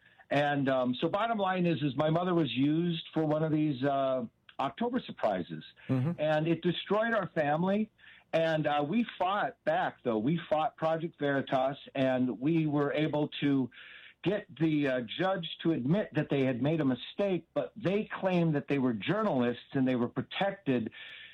And um, so bottom line is, is my mother was used for one of these uh, October surprises, mm-hmm. and it destroyed our family. And uh, we fought back, though. We fought Project Veritas, and we were able to get the uh, judge to admit that they had made a mistake, but they claimed that they were journalists and they were protected.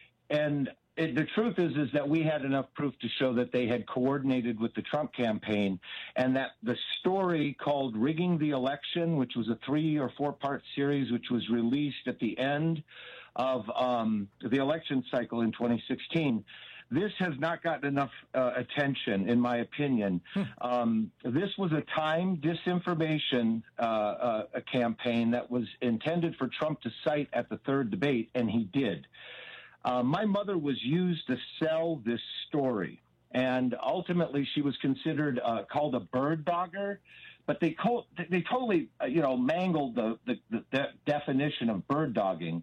And it, the truth is, is that we had enough proof to show that they had coordinated with the Trump campaign, and that the story called Rigging the Election, which was a three or four part series, which was released at the end of um, the election cycle in twenty sixteen, this has not gotten enough uh, attention, in my opinion. Hmm. Um, this was a timed disinformation uh, uh, a campaign that was intended for Trump to cite at the third debate, and he did. Uh, my mother was used to sell this story, and ultimately she was considered uh, called a bird dogger, but they co- they totally uh, you know mangled the, the, the definition of bird dogging.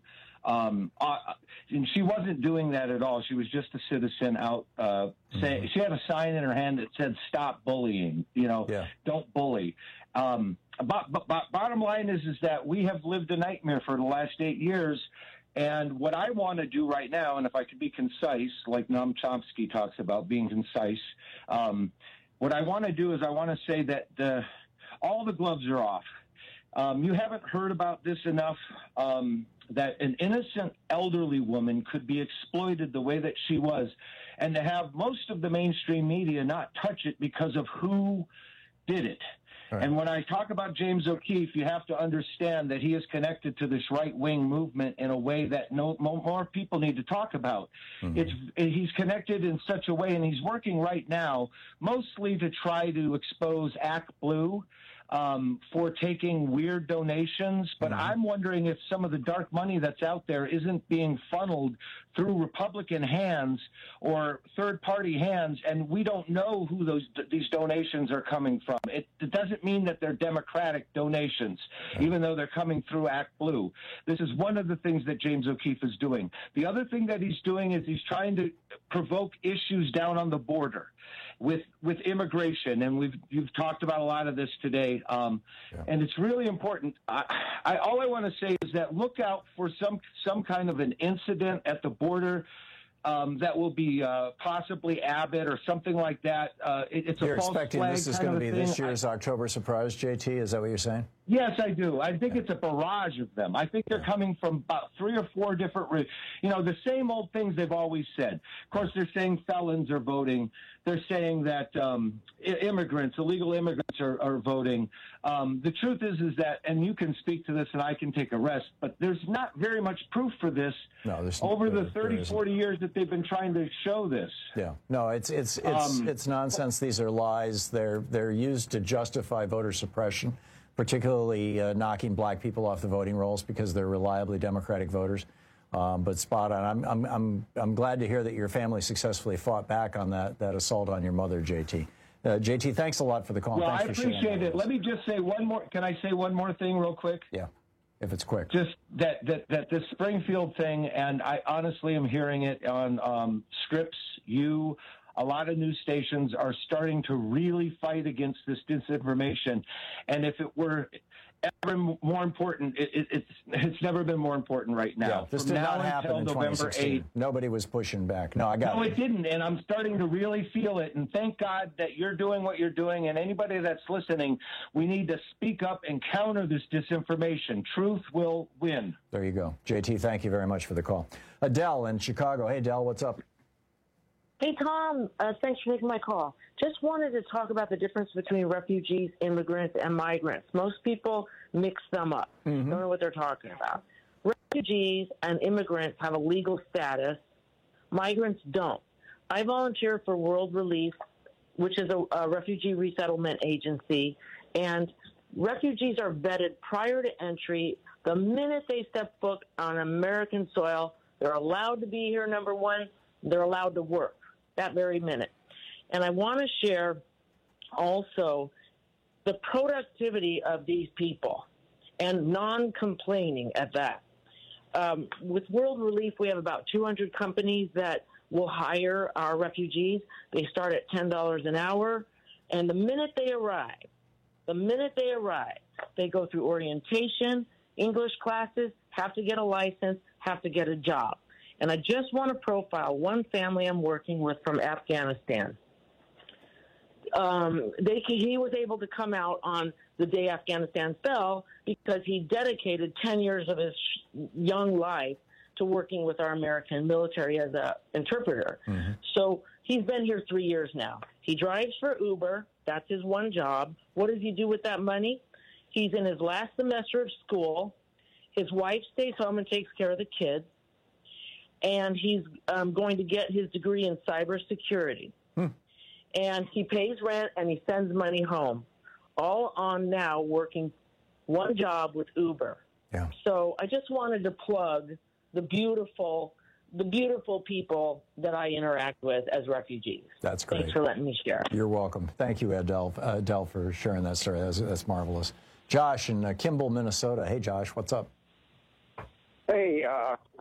Um, uh, and she wasn't doing that at all. She was just a citizen out uh, saying mm-hmm. she had a sign in her hand that said "Stop bullying." You know, yeah. don't bully. Um, but, but, but bottom line is is that we have lived a nightmare for the last eight years. And what I want to do right now, and if I could be concise, like Noam Chomsky talks about being concise, um, what I want to do is I want to say that the, all the gloves are off. Um, you haven't heard about this enough, um, that an innocent elderly woman could be exploited the way that she was, and to have most of the mainstream media not touch it because of who did it. Right. And when I talk about James O'Keefe, you have to understand that he is connected to this right-wing movement in a way that no more people need to talk about. Mm-hmm. It's he's connected in such a way, and he's working right now mostly to try to expose Act Blue um, for taking weird donations. But mm-hmm. I'm wondering if some of the dark money that's out there isn't being funneled through Republican hands or third-party hands, and we don't know who those these donations are coming from. It, it doesn't mean that they're Democratic donations, okay. even though they're coming through Act Blue. This is one of the things that James O'Keefe is doing. The other thing that he's doing is he's trying to provoke issues down on the border with with immigration, and we've you've talked about a lot of this today, um, yeah. and it's really important. I, I, all I want to say is that look out for some some kind of an incident at the border um, that will be uh, possibly Abbott or something like that. Uh, it, it's you're a false expecting flag this is going to be this year's I, October surprise, J T? Is that what you're saying? Yes, I do. I think it's a barrage of them. I think they're coming from about three or four different, you know, the same old things they've always said. Of course, they're saying felons are voting. They're saying that um, immigrants, illegal immigrants are, are voting. Um, the truth is, is that, and you can speak to this and I can take a rest, but there's not very much proof for this no, there's, over there, the thirty, forty years that they've been trying to show this. Yeah. No, it's, it's, it's, Um, it's nonsense. These are lies. They're, they're used to justify voter suppression, particularly uh, knocking black people off the voting rolls because they're reliably Democratic voters. Um, but spot on. I'm, I'm, I'm, I'm glad to hear that your family successfully fought back on that, that assault on your mother, J T. Uh, J T, thanks a lot for the call. Well, thanks I for appreciate it. Let me just say one more. Can I say one more thing real quick? Yeah, if it's quick. Just that, that, that the Springfield thing, and I honestly am hearing it on um, Scripps, you, a lot of news stations are starting to really fight against this disinformation. And if it were ever more important, it, it, it's it's never been more important right now. Yeah, this From did now not happen until in November twenty sixteen. eighth. Nobody was pushing back. No, I got No, it. it didn't, and I'm starting to really feel it. And thank God that you're doing what you're doing, and anybody that's listening, we need to speak up and counter this disinformation. Truth will win. There you go. J T, thank you very much for the call. Adele in Chicago. Hey, Adele, what's up? Hey, Tom. Uh, thanks for taking my call. Just wanted to talk about the difference between refugees, immigrants, and migrants. Most people mix them up. Mm-hmm. Don't know what they're talking about. Refugees and immigrants have a legal status. Migrants don't. I volunteer for World Relief, which is a, a refugee resettlement agency, and refugees are vetted prior to entry. The minute they step foot on American soil, they're allowed to be here, number one. They're allowed to work that very minute. And I want to share also the productivity of these people and non-complaining at that. Um, with World Relief, we have about two hundred companies that will hire our refugees. They start at ten dollars an hour. And the minute they arrive, the minute they arrive, they go through orientation, English classes, have to get a license, have to get a job. And I just want to profile one family I'm working with from Afghanistan. Um, they, he was able to come out on the day Afghanistan fell because he dedicated ten years of his young life to working with our American military as an interpreter. Mm-hmm. So he's been here three years now. He drives for Uber. That's his one job. What does he do with that money? He's in his last semester of school. His wife stays home and takes care of the kids. And he's um, going to get his degree in cybersecurity. Hmm. And he pays rent and he sends money home, all on now working one job with Uber. Yeah. So I just wanted to plug the beautiful, the beautiful people that I interact with as refugees. That's great. Thanks for letting me share. You're welcome. Thank you, Adele, uh, Adele for sharing that story. That's, that's marvelous. Josh in uh, Kimball, Minnesota. Hey, Josh, what's up? Hey, uh,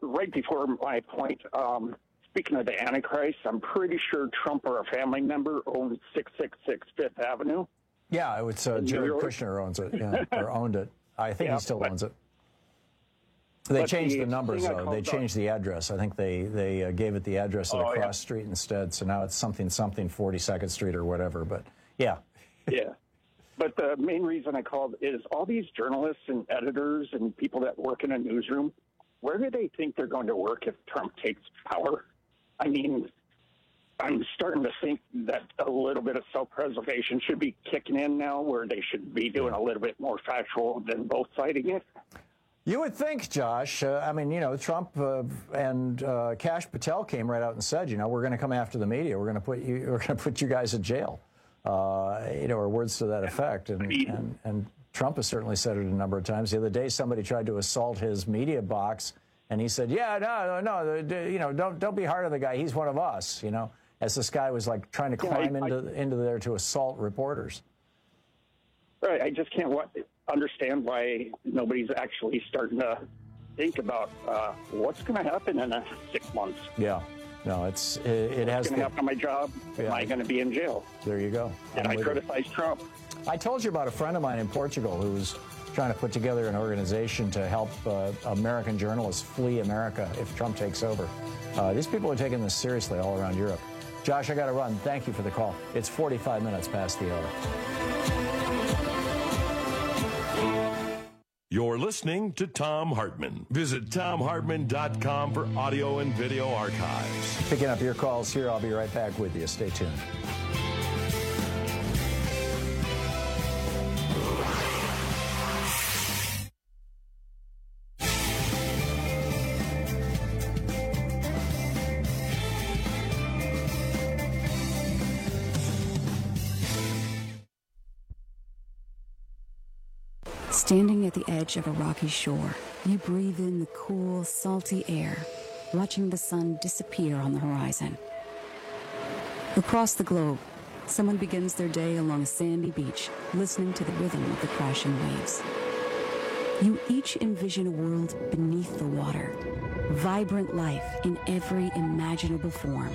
right before my point, um, speaking of the Antichrist, I'm pretty sure Trump or a family member owns six six six Fifth Avenue. Yeah, it's uh, Jared Kushner owns it, yeah, or owned it. I think Yeah, he still but- owns it. They but changed the the numbers, thing I though. They called changed the address. I think they, they uh, gave it the address at Oh, a yeah. cross street instead, so now it's something, something forty-second Street or whatever, but yeah. Yeah. But the main reason I called is all these journalists and editors and people that work in a newsroom, where do they think they're going to work if Trump takes power? I mean, I'm starting to think that a little bit of self-preservation should be kicking in now, where they should be doing a little bit more factual than both siding it. You would think, Josh. Uh, I mean, you know, Trump uh, and uh, Kash Patel came right out and said, you know, we're going to come after the media. We're going to put you. We're going to put you guys in jail. Uh, you know, or words to that effect. And, and and Trump has certainly said it a number of times. The other day, somebody tried to assault his media box, and he said, "Yeah, no, no, no, you know, don't don't be hard on the guy. He's one of us." You know, as this guy was like trying to climb Yeah, I, into I, into there to assault reporters. Right. I just can't wa- understand why nobody's actually starting to think about uh, what's going to happen in uh, six months. Yeah. No, it's it, it has What's going to happen on my job? Yeah. Am I going to be in jail? There you go. Did I'm I with you. criticize Trump? I told you about a friend of mine in Portugal who's trying to put together an organization to help uh, American journalists flee America if Trump takes over. Uh, these people are taking this seriously all around Europe. Josh, I got to run. Thank you for the call. It's forty-five minutes past the hour. You're listening to Thom Hartmann. Visit Thom Hartmann dot com for audio and video archives. Picking up your calls here. I'll be right back with you. Stay tuned. Standing at the edge of a rocky shore, you breathe in the cool, salty air, watching the sun disappear on the horizon. Across the globe, someone begins their day along a sandy beach, listening to the rhythm of the crashing waves. You each envision a world beneath the water, vibrant life in every imaginable form.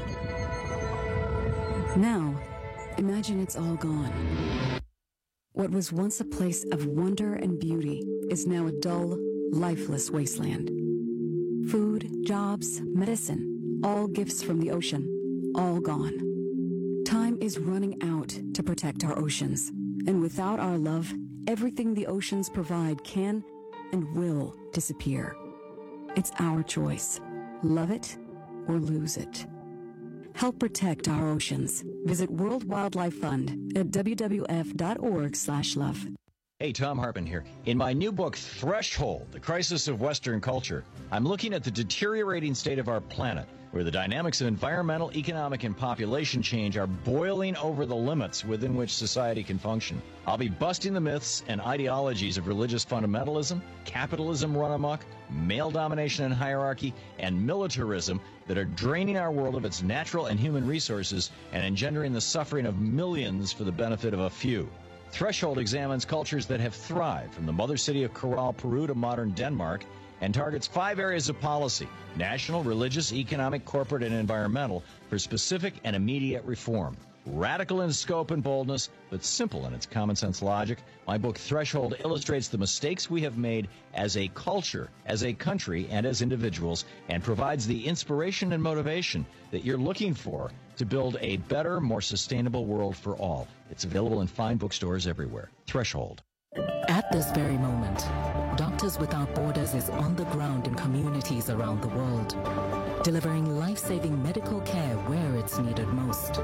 Now, imagine it's all gone. What was once a place of wonder and beauty is now a dull, lifeless wasteland. Food, jobs, medicine, all gifts from the ocean, all gone. Time is running out to protect our oceans, and without our love, everything the oceans provide can and will disappear. It's our choice. Love it or lose it. Help protect our oceans. Visit World Wildlife Fund at w w f dot org slash love. Hey, Thom Hartmann here. In my new book, Threshold, The Crisis of Western Culture, I'm looking at the deteriorating state of our planet, where the dynamics of environmental, economic, and population change are boiling over the limits within which society can function. I'll be busting the myths and ideologies of religious fundamentalism, capitalism run amok, male domination and hierarchy, and militarism that are draining our world of its natural and human resources and engendering the suffering of millions for the benefit of a few. Threshold examines cultures that have thrived from the mother city of Corral, Peru to modern Denmark, and targets five areas of policy: national, religious, economic, corporate, and environmental, for specific and immediate reform. Radical in scope and boldness, but simple in its common sense logic, my book Threshold illustrates the mistakes we have made as a culture, as a country, and as individuals, and provides the inspiration and motivation that you're looking for to build a better, more sustainable world for all. It's available in fine bookstores everywhere. Threshold. At this very moment, Doctors Without Borders is on the ground in communities around the world, delivering life-saving medical care where it's needed most.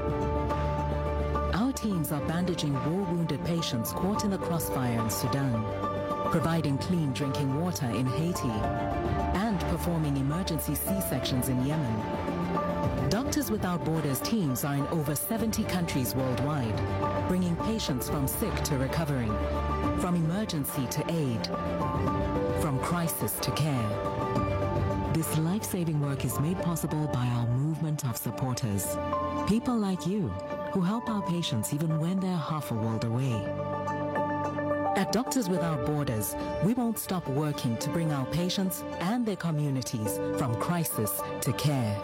Our teams are bandaging war-wounded patients caught in the crossfire in Sudan, providing clean drinking water in Haiti, and performing emergency C-sections in Yemen. Doctors Without Borders teams are in over seventy countries worldwide, bringing patients from sick to recovering, from emergency to aid, from crisis to care. This life-saving work is made possible by our movement of supporters, people like you who help our patients even when they're half a world away. At Doctors Without Borders, we won't stop working to bring our patients and their communities from crisis to care.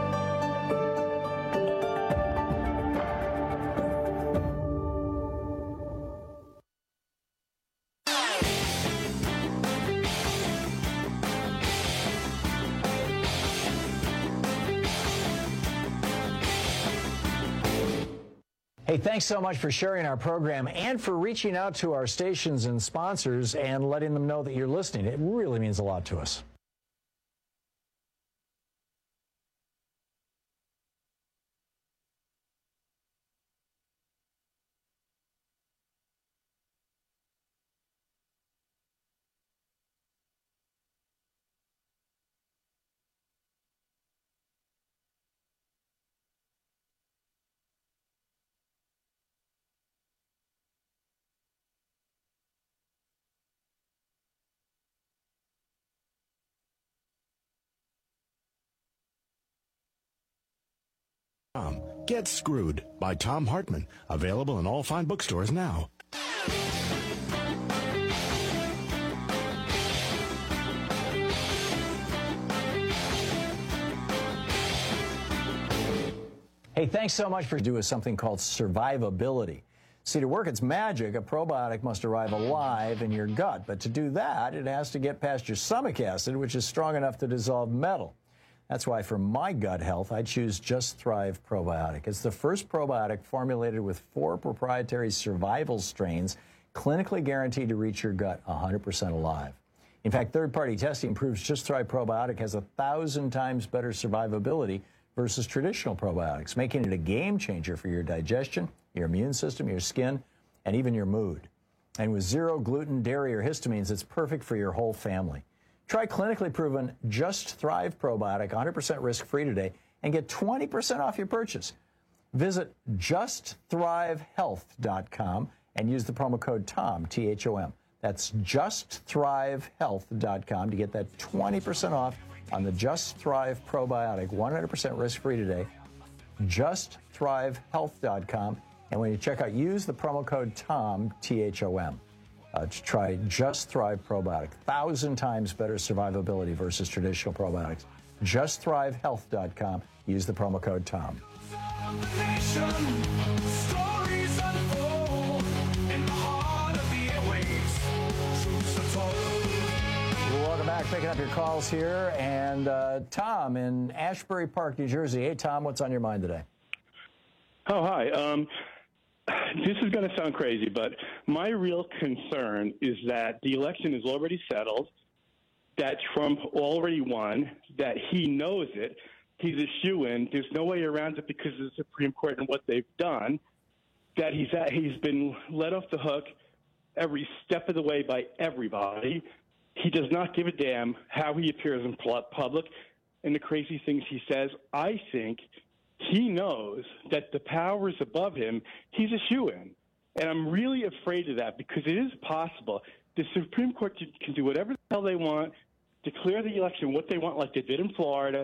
Hey, thanks so much for sharing our program and for reaching out to our stations and sponsors and letting them know that you're listening. It really means a lot to us. Get Screwed by Tom Hartman. Available in all fine bookstores now. Hey, thanks so much for doing something called survivability. See, to work its magic, a probiotic must arrive alive in your gut. But to do that, it has to get past your stomach acid, which is strong enough to dissolve metal. That's why for my gut health, I choose Just Thrive Probiotic. It's the first probiotic formulated with four proprietary survival strains, clinically guaranteed to reach your gut one hundred percent alive. In fact, third-party testing proves Just Thrive Probiotic has a thousand times better survivability versus traditional probiotics, making it a game changer for your digestion, your immune system, your skin, and even your mood. And with zero gluten, dairy, or histamines, it's perfect for your whole family. Try clinically proven Just Thrive Probiotic, one hundred percent risk-free today, and get twenty percent off your purchase. Visit just thrive health dot com and use the promo code TOM, T H O M. That's just thrive health dot com to get that twenty percent off on the Just Thrive Probiotic, one hundred percent risk-free today. just thrive health dot com. And when you check out, use the promo code TOM, T H O M. Uh, to try Just Thrive Probiotic. Thousand times better survivability versus traditional probiotics. just thrive health dot com. Use the promo code TOM. Welcome back. Picking up your calls here. And uh, Tom in Ashbury Park, New Jersey. Hey, Tom, what's on your mind today? Oh, hi. Um, This is going to sound crazy, but my real concern is that the election is already settled, that Trump already won, that he knows it, he's a shoo-in, there's no way around it because of the Supreme Court and what they've done, that he's at, he's been let off the hook every step of the way by everybody. He does not give a damn how he appears in public and the crazy things he says. I think he knows that the powers above him, he's a shoo-in. And I'm really afraid of that because it is possible. The Supreme Court can do whatever the hell they want, declare the election what they want, like they did in Florida.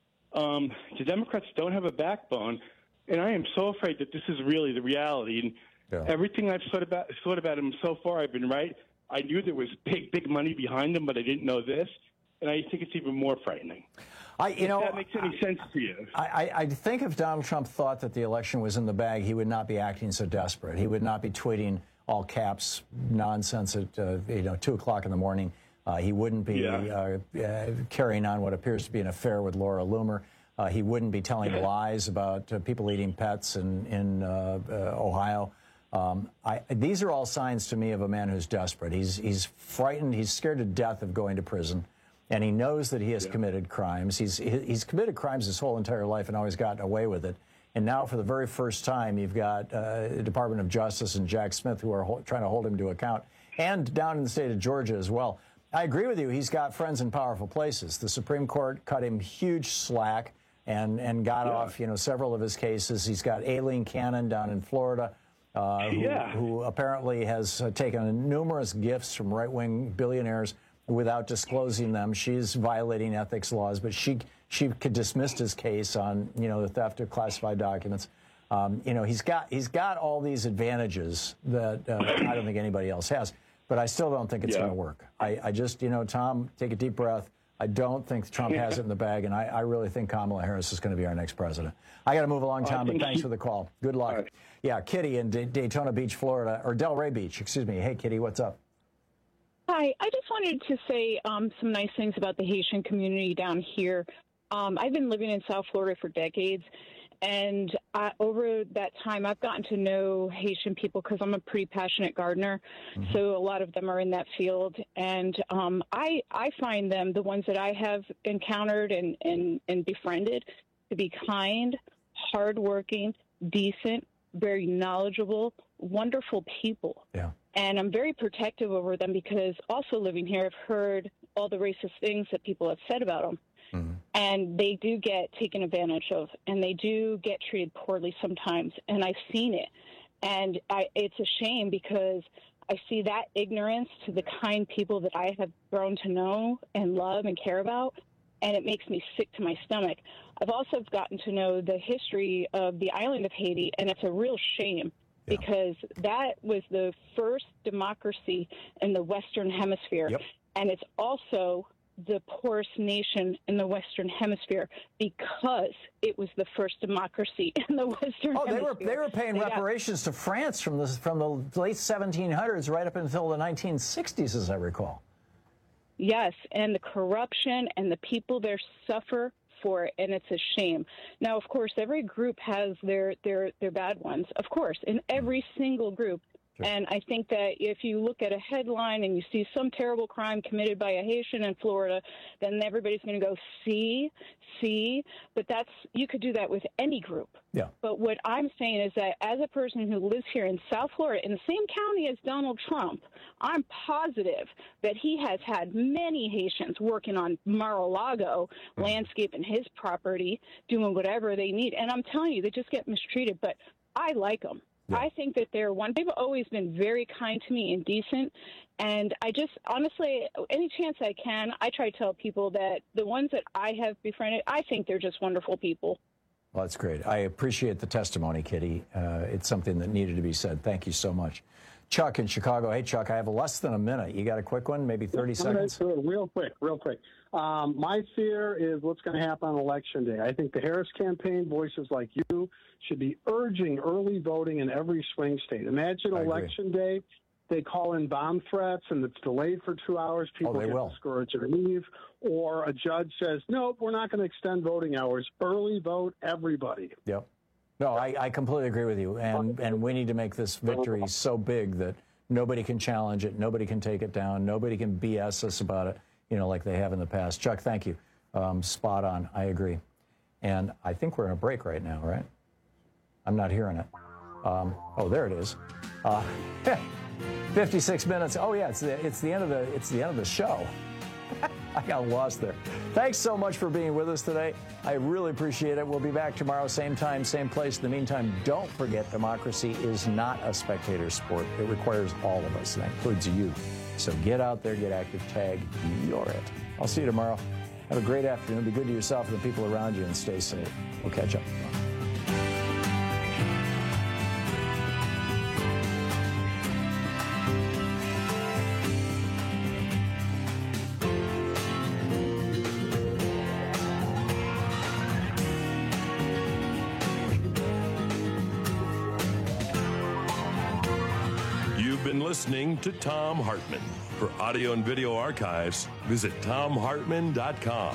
Um, the Democrats don't have a backbone. And I am so afraid that this is really the reality. And yeah. everything I've thought about, thought about him so far, I've been right. I knew there was big, big money behind him, but I didn't know this. And I think it's even more frightening. I, you if know, that makes any sense to you. I, I, I think if Donald Trump thought that the election was in the bag, he would not be acting so desperate. He would not be tweeting all caps nonsense at uh, you know two o'clock in the morning. Uh, he wouldn't be yeah. uh, uh, carrying on what appears to be an affair with Laura Loomer. Uh, he wouldn't be telling lies about uh, people eating pets in in uh, uh, Ohio. Um, I, these are all signs to me of a man who's desperate. He's he's frightened. He's scared to death of going to prison. And he knows that he has yeah. committed crimes. He's he's committed crimes his whole entire life and always gotten away with it. And now, for the very first time, you've got uh, the Department of Justice and Jack Smith who are ho- trying to hold him to account, and down in the state of Georgia as well. I agree with you. He's got friends in powerful places. The Supreme Court cut him huge slack and and got yeah. off, you know, several of his cases. He's got Aileen Cannon down in Florida, uh, who, yeah. who apparently has uh, taken numerous gifts from right-wing billionaires without disclosing them. She's violating ethics laws, but she she could dismissed his case on, you know, the theft of classified documents. Um, you know, he's got he's got all these advantages that uh, I don't think anybody else has. But I still don't think it's Yeah. going to work. I, I just, you know, Tom, take a deep breath. I don't think Trump has it in the bag, and I, I really think Kamala Harris is going to be our next president. I got to move along, Tom, but thanks she- for the call. Good luck. Right. Yeah, Kitty in D- Daytona Beach, Florida, or Delray Beach, excuse me. Hey, Kitty, what's up? Hi, I just wanted to say um, some nice things about the Haitian community down here. Um, I've been living in South Florida for decades, and I, over that time, I've gotten to know Haitian people because I'm a pretty passionate gardener. Mm-hmm. So a lot of them are in that field, and um, I I find them, the ones that I have encountered and, and, and befriended, to be kind, hardworking, decent, very knowledgeable, wonderful people. Yeah. And I'm very protective over them because also living here, I've heard all the racist things that people have said about them. Mm-hmm. And they do get taken advantage of, and they do get treated poorly sometimes. And I've seen it. And I, it's a shame because I see that ignorance to the kind people that I have grown to know and love and care about, and it makes me sick to my stomach. I've also gotten to know the history of the island of Haiti, and it's a real shame. Yeah. Because that was the first democracy in the Western Hemisphere. Yep. And it's also the poorest nation in the Western Hemisphere because it was the first democracy in the Western oh, Hemisphere. they were they were paying they reparations got, to France from the from the late seventeen hundreds right up until the nineteen sixties, as I recall. Yes, and the corruption and the people there suffer for it, and it's a shame. Now, of course, every group has their their their bad ones, of course, in every single group. Sure. And I think that if you look at a headline and you see some terrible crime committed by a Haitian in Florida, then everybody's going to go, see, see. But that's you could do that with any group. Yeah. But what I'm saying is that as a person who lives here in South Florida, in the same county as Donald Trump, I'm positive that he has had many Haitians working on Mar-a-Lago, mm-hmm. landscaping his property, doing whatever they need. And I'm telling you, they just get mistreated. But I like them. Yeah. I think that they're one. They've always been very kind to me and decent. And I just, honestly, any chance I can, I try to tell people that the ones that I have befriended, I think they're just wonderful people. Well, that's great. I appreciate the testimony, Kitty. Uh, it's something that needed to be said. Thank you so much. Chuck in Chicago. Hey, Chuck, I have less than a minute. You got a quick one, maybe thirty seconds? Real quick, real quick. Um, my fear is what's going to happen on Election Day. I think the Harris campaign, voices like you, should be urging early voting in every swing state. Imagine Election Day, they call in bomb threats and it's delayed for two hours. People oh, they get will. discouraged and leave. Or a judge says, nope, we're not going to extend voting hours. Early vote, everybody. Yep. No, I, I completely agree with you. And, and we need to make this victory so big that nobody can challenge it. Nobody can take it down. Nobody can B S us about it, you know, like they have in the past. Chuck, thank you. Um, spot on. I agree. And I think we're in a break right now, right? I'm not hearing it. Um, oh, there it is. Uh, fifty-six minutes. Oh, yeah, it's the, it's the end of the it's the end of the show. I got lost there. Thanks so much for being with us today. I really appreciate it. We'll be back tomorrow, same time, same place. In the meantime, don't forget democracy is not a spectator sport. It requires all of us. That includes you. So get out there, get active, tag, you're it. I'll see you tomorrow. Have a great afternoon. Be good to yourself and the people around you and stay safe. We'll catch up tomorrow. Listening to Thom Hartmann. For audio and video archives, visit thom hartmann dot com.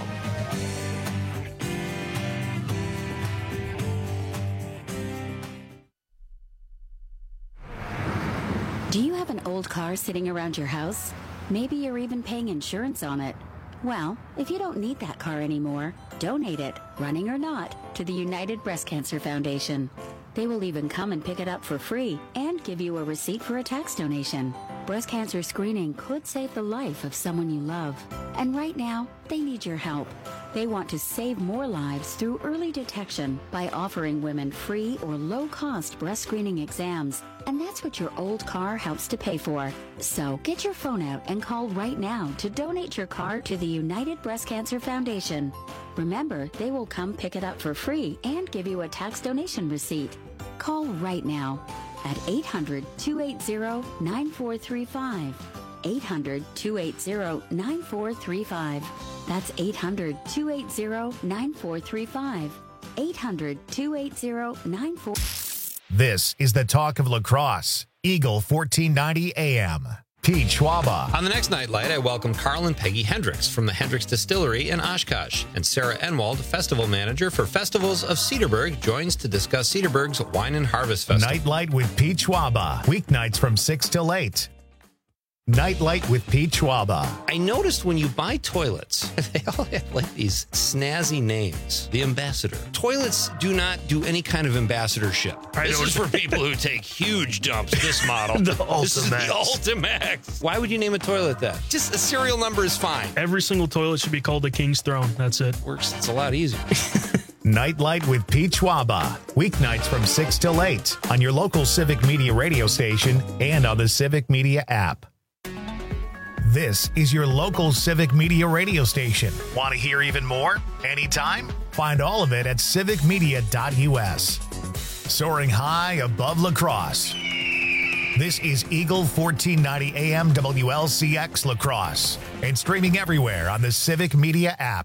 Do you have an old car sitting around your house? Maybe you're even paying insurance on it. Well, if you don't need that car anymore, donate it, running or not, to the United Breast Cancer Foundation. They will even come and pick it up for free and give you a receipt for a tax donation. Breast cancer screening could save the life of someone you love. And right now, they need your help. They want to save more lives through early detection by offering women free or low-cost breast screening exams. And that's what your old car helps to pay for. So get your phone out and call right now to donate your car to the United Breast Cancer Foundation. Remember, they will come pick it up for free and give you a tax donation receipt. Call right now at eight hundred, two eight zero, nine four three five eight hundred, two eight zero, nine four three five. That's eight hundred, two eight zero, nine four three five. eight hundred, two eight zero, nine four. This is the talk of lacrosse. Eagle fourteen ninety A M. Pete Schwaba. On the next Nightlight, I welcome Carl and Peggy Hendricks from the Hendricks Distillery in Oshkosh. And Sarah Enwald, festival manager for Festivals of Cedarburg, joins to discuss Cedarburg's Wine and Harvest Festival. Nightlight with Pete Schwaba. Weeknights from six till eight. Nightlight with Pete Schwaba. I noticed when you buy toilets, they all have like these snazzy names. The Ambassador. Toilets do not do any kind of ambassadorship. I this know. is for people who take huge dumps, this model. The This is the Ultimax. Ultimax. Why would you name a toilet that? Just a serial number is fine. Every single toilet should be called the King's Throne. That's it. Works. It's a lot easier. Nightlight with Pete Schwaba. Weeknights from six till eight on your local Civic Media radio station and on the Civic Media app. This is your local Civic Media radio station. Want to hear even more? Anytime? Find all of it at civic media dot u s. Soaring high above lacrosse. This is Eagle fourteen ninety A M W L C X Lacrosse and streaming everywhere on the Civic Media app.